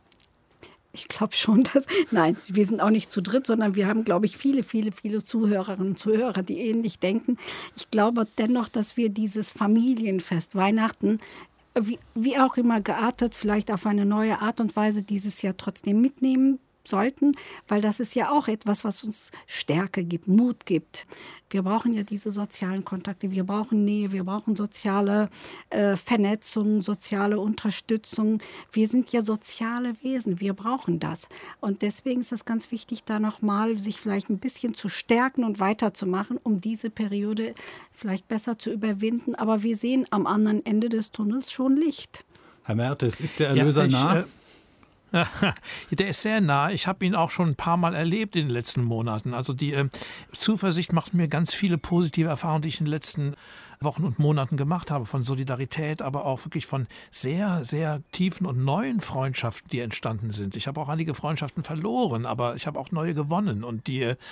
Ich glaube schon, nein, wir sind auch nicht zu dritt, sondern wir haben, glaube ich, viele Zuhörerinnen und Zuhörer, die ähnlich denken. Ich glaube dennoch, dass wir dieses Familienfest, Weihnachten, wie auch immer geartet, vielleicht auf eine neue Art und Weise dieses Jahr trotzdem mitnehmen sollten, weil das ist ja auch etwas, was uns Stärke gibt, Mut gibt. Wir brauchen ja diese sozialen Kontakte, wir brauchen Nähe, wir brauchen soziale Vernetzung, soziale Unterstützung. Wir sind ja soziale Wesen, wir brauchen das. Und deswegen ist es ganz wichtig, da nochmal sich vielleicht ein bisschen zu stärken und weiterzumachen, um diese Periode vielleicht besser zu überwinden. Aber wir sehen am anderen Ende des Tunnels schon Licht. Herr Mertes, ist der Erlöser nah? Der ist sehr nah. Ich habe ihn auch schon ein paar Mal erlebt in den letzten Monaten. Also die Zuversicht macht mir ganz viele positive Erfahrungen, die ich in den letzten Wochen und Monaten gemacht habe, von Solidarität, aber auch wirklich von sehr, sehr tiefen und neuen Freundschaften, die entstanden sind. Ich habe auch einige Freundschaften verloren, aber ich habe auch neue gewonnen. Und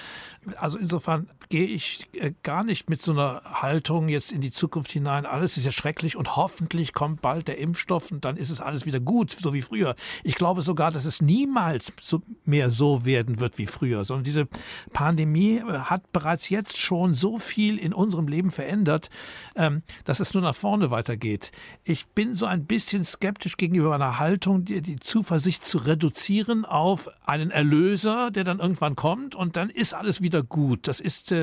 also insofern gehe ich gar nicht mit so einer Haltung jetzt in die Zukunft hinein. Alles ist ja schrecklich und hoffentlich kommt bald der Impfstoff und dann ist es alles wieder gut, so wie früher. Ich glaube sogar, dass es niemals mehr so werden wird wie früher, sondern diese Pandemie hat bereits jetzt schon so viel in unserem Leben verändert, dass es nur nach vorne weitergeht. Ich bin so ein bisschen skeptisch gegenüber einer Haltung, die Zuversicht zu reduzieren auf einen Erlöser, der dann irgendwann kommt und dann ist alles wieder gut. Das ist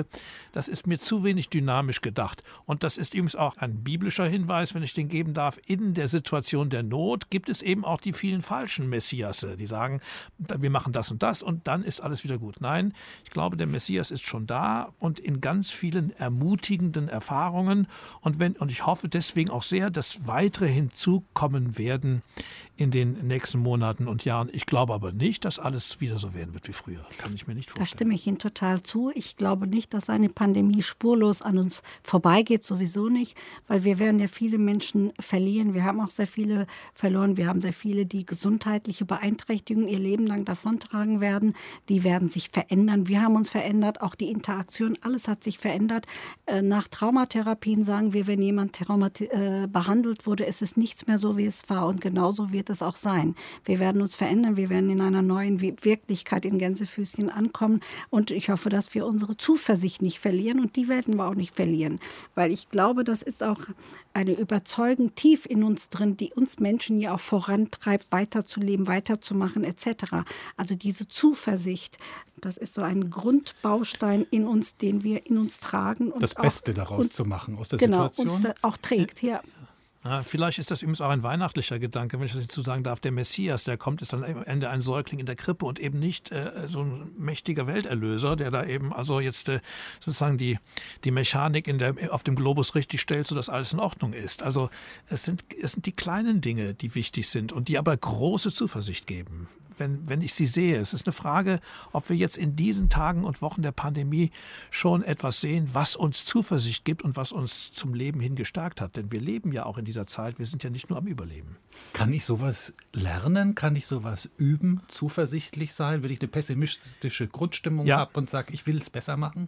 mir zu wenig dynamisch gedacht. Und das ist übrigens auch ein biblischer Hinweis, wenn ich den geben darf. In der Situation der Not gibt es eben auch die vielen falschen Messiasse, die sagen, wir machen das und dann ist alles wieder gut. Nein, ich glaube, der Messias ist schon da und in ganz vielen ermutigenden Erfahrungen. Und ich hoffe deswegen auch sehr, dass weitere hinzukommen werden in den nächsten Monaten und Jahren. Ich glaube aber nicht, dass alles wieder so werden wird wie früher. Kann ich mir nicht vorstellen. Da stimme ich Ihnen total zu. Ich glaube nicht, dass eine Pandemie spurlos an uns vorbeigeht, sowieso nicht, weil wir werden ja viele Menschen verlieren. Wir haben auch sehr viele verloren. Wir haben sehr viele, die gesundheitliche Beeinträchtigungen ihr Leben lang davontragen werden. Die werden sich verändern. Wir haben uns verändert, auch die Interaktion, alles hat sich verändert. Nach Traumatherapien sagen wir, wenn jemand behandelt wurde, ist es nichts mehr so, wie es war. Und genauso wird es auch sein. Wir werden uns verändern. Wir werden in einer neuen Wirklichkeit in Gänsefüßchen ankommen. Und ich hoffe, dass wir unsere Zuversicht nicht verlieren. Und die werden wir auch nicht verlieren. Weil ich glaube, das ist auch eine Überzeugung tief in uns drin, die uns Menschen ja auch vorantreibt, weiterzuleben, weiterzumachen etc. Also diese Zuversicht, das ist so ein Grundbaustein in uns, den wir in uns tragen. Und das Beste daraus zu machen aus der Situation. Genau, uns auch trägt, ja. Ja, vielleicht ist das übrigens auch ein weihnachtlicher Gedanke, wenn ich das dazu sagen darf. Der Messias, der kommt, ist dann am Ende ein Säugling in der Krippe und eben nicht so ein mächtiger Welterlöser, der da eben also jetzt sozusagen die Mechanik auf dem Globus richtig stellt, sodass alles in Ordnung ist. Also es sind die kleinen Dinge, die wichtig sind und die aber große Zuversicht geben. Wenn ich sie sehe. Es ist eine Frage, ob wir jetzt in diesen Tagen und Wochen der Pandemie schon etwas sehen, was uns Zuversicht gibt und was uns zum Leben hin gestärkt hat. Denn wir leben ja auch in dieser Zeit, wir sind ja nicht nur am Überleben. Kann ich sowas lernen? Kann ich sowas üben? Zuversichtlich sein, wenn ich eine pessimistische Grundstimmung habe und sage, ich will es besser machen?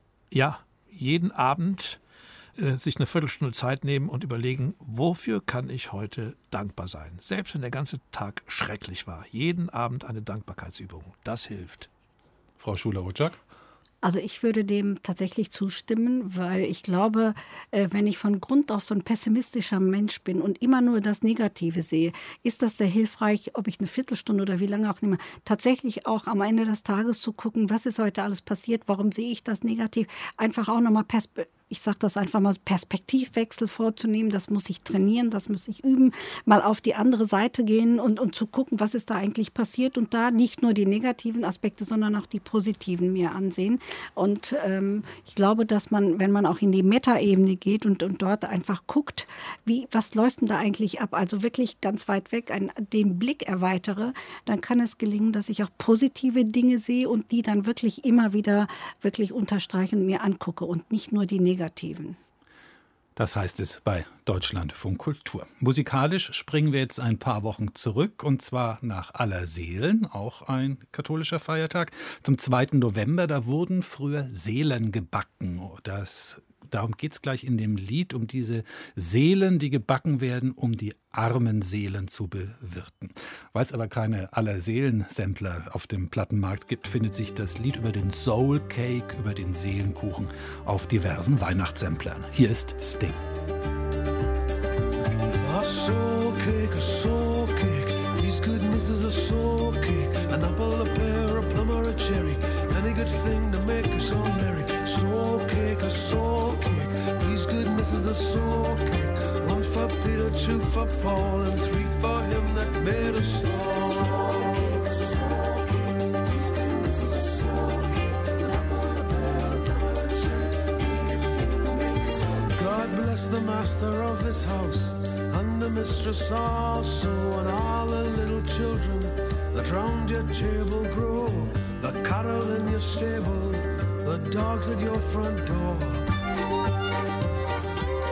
Ja, jeden Abend sich eine Viertelstunde Zeit nehmen und überlegen, wofür kann ich heute dankbar sein? Selbst wenn der ganze Tag schrecklich war. Jeden Abend eine Dankbarkeitsübung. Das hilft. Frau Schuler-Rutschak? Also ich würde dem tatsächlich zustimmen, weil ich glaube, wenn ich von Grund auf so ein pessimistischer Mensch bin und immer nur das Negative sehe, ist das sehr hilfreich, ob ich eine Viertelstunde oder wie lange auch nicht mehr, tatsächlich auch am Ende des Tages zu gucken, was ist heute alles passiert, warum sehe ich das negativ, einfach auch nochmal ich sage das einfach mal, Perspektivwechsel vorzunehmen, das muss ich trainieren, das muss ich üben, mal auf die andere Seite gehen und zu gucken, was ist da eigentlich passiert und da nicht nur die negativen Aspekte, sondern auch die positiven mir ansehen. Und ich glaube, dass man, wenn man auch in die Metaebene geht und dort einfach guckt, was läuft denn da eigentlich ab, also wirklich ganz weit weg den Blick erweitere, dann kann es gelingen, dass ich auch positive Dinge sehe und die dann wirklich immer wieder wirklich unterstreiche und mir angucke und nicht nur die negativen. Das heißt es bei Deutschlandfunk Kultur. Musikalisch springen wir jetzt ein paar Wochen zurück und zwar nach Allerseelen, auch ein katholischer Feiertag. Zum 2. November, da wurden früher Seelen gebacken. Darum geht es gleich in dem Lied, um diese Seelen, die gebacken werden, um die armen Seelen zu bewirten. Weil es aber keine Allerseelen-Sampler auf dem Plattenmarkt gibt, findet sich das Lied über den Soul Cake, über den Seelenkuchen auf diversen Weihnachtssamplern. Hier ist Sting. A soul cake, these goodness is a soul cake. An apple, a pear, a plum or a cherry, any good thing to make us all merry. Soul cake, a soul cake, these goodness is a soul cake. 1 for Peter, 2 for Paul, and 3 for him that made us all. God bless the master of this house, and the mistress also, and all the little children that round your table grow, the cattle in your stable, the dogs at your front door.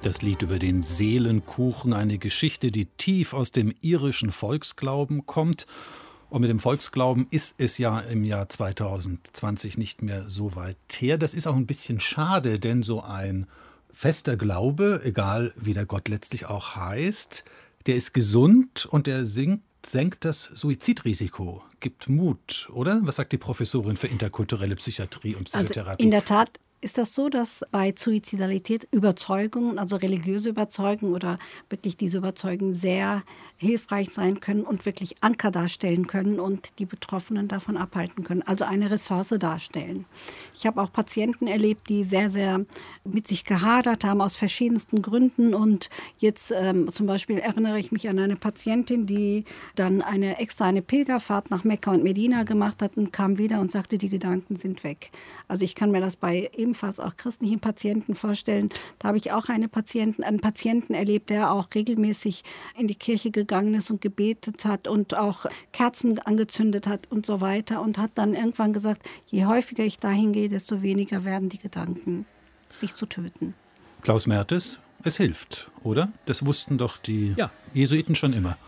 Das Lied über den Seelenkuchen, eine Geschichte, die tief aus dem irischen Volksglauben kommt. Und mit dem Volksglauben ist es ja im Jahr 2020 nicht mehr so weit her. Das ist auch ein bisschen schade, denn so ein fester Glaube, egal wie der Gott letztlich auch heißt, der ist gesund und der senkt das Suizidrisiko, gibt Mut, oder? Was sagt die Professorin für interkulturelle Psychiatrie und Psychotherapie? Also in der Tat ist das so, dass bei Suizidalität Überzeugungen, also religiöse Überzeugungen oder wirklich diese Überzeugungen sehr hilfreich sein können und wirklich Anker darstellen können und die Betroffenen davon abhalten können, also eine Ressource darstellen. Ich habe auch Patienten erlebt, die sehr, sehr mit sich gehadert haben aus verschiedensten Gründen und jetzt zum Beispiel erinnere ich mich an eine Patientin, die dann extra eine Pilgerfahrt nach Mekka und Medina gemacht hat und kam wieder und sagte, die Gedanken sind weg. Also ich kann mir das bei ebenfalls auch christlichen Patienten vorstellen. Da habe ich auch einen Patienten erlebt, der auch regelmäßig in die Kirche gegangen ist und gebetet hat und auch Kerzen angezündet hat und so weiter und hat dann irgendwann gesagt, je häufiger ich dahin gehe, desto weniger werden die Gedanken, sich zu töten. Klaus Mertes, es hilft, oder? Das wussten doch die Jesuiten schon immer.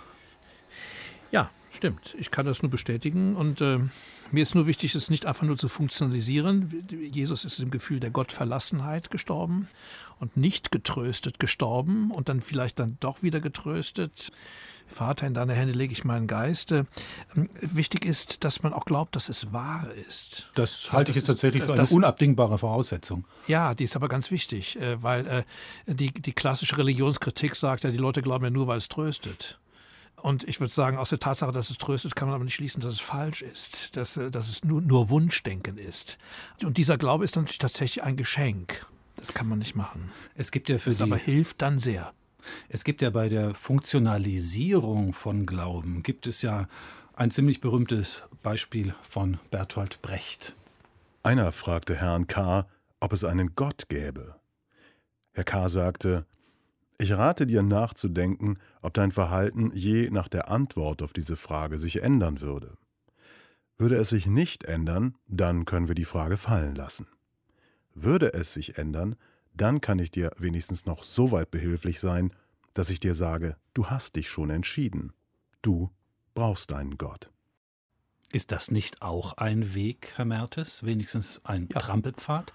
Ja, stimmt. Ich kann das nur bestätigen und mir ist nur wichtig, es nicht einfach nur zu funktionalisieren. Jesus ist im Gefühl der Gottverlassenheit gestorben und nicht getröstet gestorben und dann vielleicht dann doch wieder getröstet. Vater, in deine Hände lege ich meinen Geist. Wichtig ist, dass man auch glaubt, dass es wahr ist. Das halte ich jetzt tatsächlich für eine unabdingbare Voraussetzung. Ja, die ist aber ganz wichtig, weil die klassische Religionskritik sagt ja, die Leute glauben ja nur, weil es tröstet. Und ich würde sagen, aus der Tatsache, dass es tröstet, kann man aber nicht schließen, dass es falsch ist, dass es nur Wunschdenken ist. Und dieser Glaube ist natürlich tatsächlich ein Geschenk. Das kann man nicht machen. Es gibt ja aber hilft dann sehr. Es gibt ja bei der Funktionalisierung von Glauben, gibt es ja ein ziemlich berühmtes Beispiel von Bertolt Brecht. Einer fragte Herrn K., ob es einen Gott gäbe. Herr K. sagte: Ich rate dir nachzudenken, ob dein Verhalten je nach der Antwort auf diese Frage sich ändern würde. Würde es sich nicht ändern, dann können wir die Frage fallen lassen. Würde es sich ändern, dann kann ich dir wenigstens noch so weit behilflich sein, dass ich dir sage, du hast dich schon entschieden. Du brauchst deinen Gott. Ist das nicht auch ein Weg, Herr Mertes? Wenigstens ein Trampelpfad?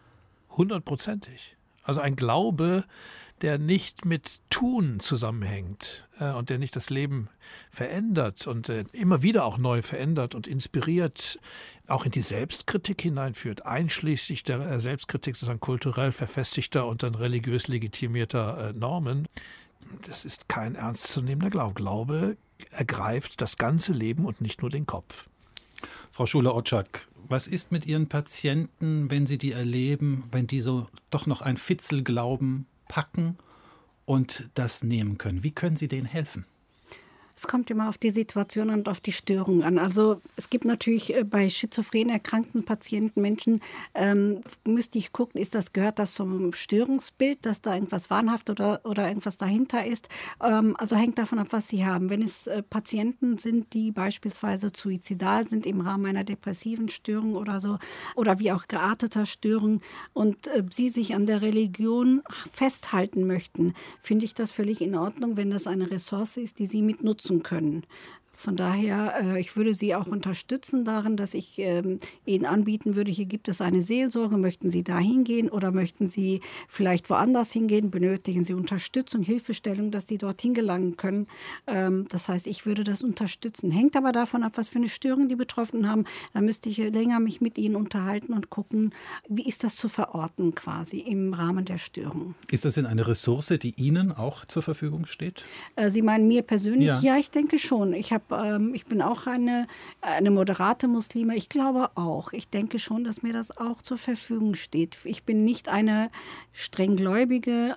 100%. Also ein Glaube, der nicht mit Tun zusammenhängt und der nicht das Leben verändert und immer wieder auch neu verändert und inspiriert, auch in die Selbstkritik hineinführt, einschließlich der Selbstkritik sozusagen kulturell verfestigter und dann religiös legitimierter Normen. Das ist kein ernstzunehmender Glaube. Glaube ergreift das ganze Leben und nicht nur den Kopf. Frau Schuler-Otschak, was ist mit Ihren Patienten, wenn Sie die erleben, wenn die so doch noch ein Fitzelglauben packen und das nehmen können? Wie können Sie denen helfen? Es kommt immer auf die Situation und auf die Störung an. Also es gibt natürlich bei schizophren erkrankten Patienten, Menschen, müsste ich gucken, gehört das zum Störungsbild, dass da irgendwas wahnhaft oder irgendwas dahinter ist. Also hängt davon ab, was sie haben. Wenn es Patienten sind, die beispielsweise suizidal sind im Rahmen einer depressiven Störung oder so, oder wie auch gearteter Störung und sie sich an der Religion festhalten möchten, finde ich das völlig in Ordnung, wenn das eine Ressource ist, die sie mitnutzen können. Von daher, ich würde Sie auch unterstützen darin, dass ich Ihnen anbieten würde, hier gibt es eine Seelsorge, möchten Sie da hingehen oder möchten Sie vielleicht woanders hingehen, benötigen Sie Unterstützung, Hilfestellung, dass die dorthin gelangen können. Das heißt, ich würde das unterstützen. Hängt aber davon ab, was für eine Störung die Betroffenen haben. Da müsste ich länger mich mit Ihnen unterhalten und gucken, wie ist das zu verorten quasi im Rahmen der Störung. Ist das denn eine Ressource, die Ihnen auch zur Verfügung steht? Sie meinen mir persönlich? Ja, ich denke schon. Ich bin auch eine moderate Muslime. Ich glaube auch. Ich denke schon, dass mir das auch zur Verfügung steht. Ich bin nicht eine strenggläubige,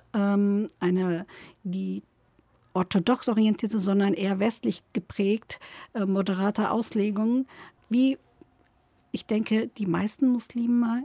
die orthodox orientierte, sondern eher westlich geprägt, moderate Auslegung, wie ich denke, die meisten Muslime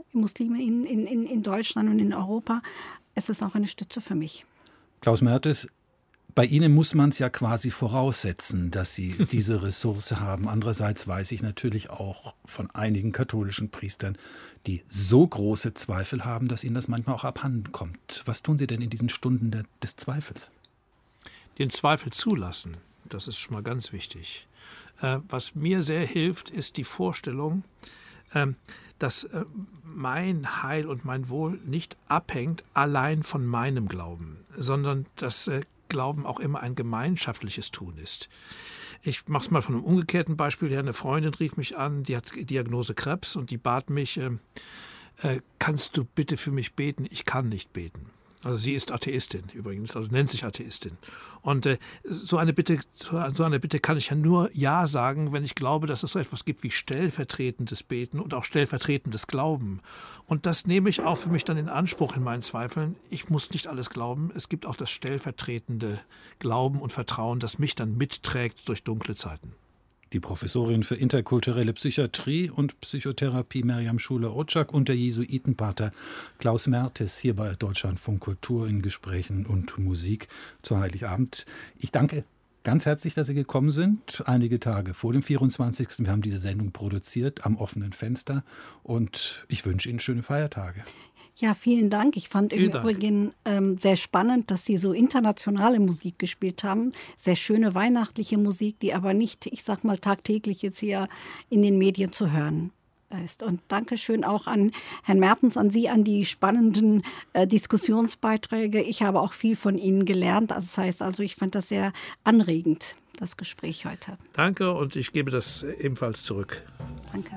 in Deutschland und in Europa. Es ist auch eine Stütze für mich. Klaus Mertes, Bei Ihnen muss man es ja quasi voraussetzen, dass Sie diese Ressource haben. Andererseits weiß ich natürlich auch von einigen katholischen Priestern, die so große Zweifel haben, dass ihnen das manchmal auch abhanden kommt. Was tun Sie denn in diesen Stunden des Zweifels? Den Zweifel zulassen, das ist schon mal ganz wichtig. Was mir sehr hilft, ist die Vorstellung, dass mein Heil und mein Wohl nicht abhängt allein von meinem Glauben, sondern dass Glauben auch immer ein gemeinschaftliches Tun ist. Ich mache es mal von einem umgekehrten Beispiel her. Eine Freundin rief mich an, die hat Diagnose Krebs und die bat mich, kannst du bitte für mich beten? Ich kann nicht beten. Also sie ist Atheistin übrigens, also nennt sich Atheistin. Und so eine Bitte kann ich ja nur Ja sagen, wenn ich glaube, dass es so etwas gibt wie stellvertretendes Beten und auch stellvertretendes Glauben. Und das nehme ich auch für mich dann in Anspruch in meinen Zweifeln. Ich muss nicht alles glauben. Es gibt auch das stellvertretende Glauben und Vertrauen, das mich dann mitträgt durch dunkle Zeiten. Die Professorin für interkulturelle Psychiatrie und Psychotherapie Miriam Schuler-Otschak und der Jesuitenpater Klaus Mertes hier bei Deutschlandfunk Kultur in Gesprächen und Musik zu Heiligabend. Ich danke ganz herzlich, dass Sie gekommen sind. Einige Tage vor dem 24. Wir haben diese Sendung produziert am offenen Fenster und ich wünsche Ihnen schöne Feiertage. Ja, vielen Dank. Ich fand im Übrigen sehr spannend, dass Sie so internationale Musik gespielt haben. Sehr schöne weihnachtliche Musik, die aber nicht, ich sag mal, tagtäglich jetzt hier in den Medien zu hören ist. Und Dankeschön auch an Herrn Mertens, an Sie, an die spannenden Diskussionsbeiträge. Ich habe auch viel von Ihnen gelernt. Das heißt also, ich fand das sehr anregend, das Gespräch heute. Danke und ich gebe das ebenfalls zurück. Danke.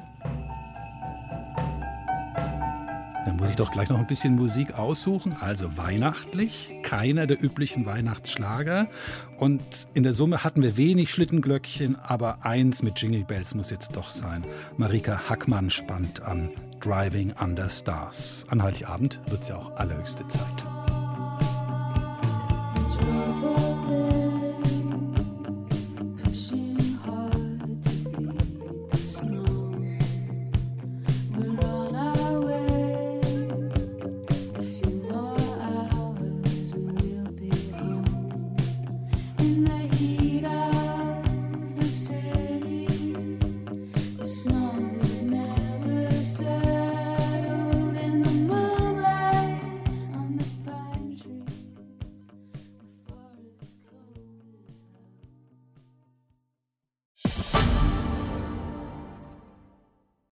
Dann muss ich doch gleich noch ein bisschen Musik aussuchen. Also weihnachtlich, keiner der üblichen Weihnachtsschlager. Und in der Summe hatten wir wenig Schlittenglöckchen, aber eins mit Jingle Bells muss jetzt doch sein. Marika Hackmann spannt an Driving Under Stars. An Heiligabend wird es ja auch allerhöchste Zeit.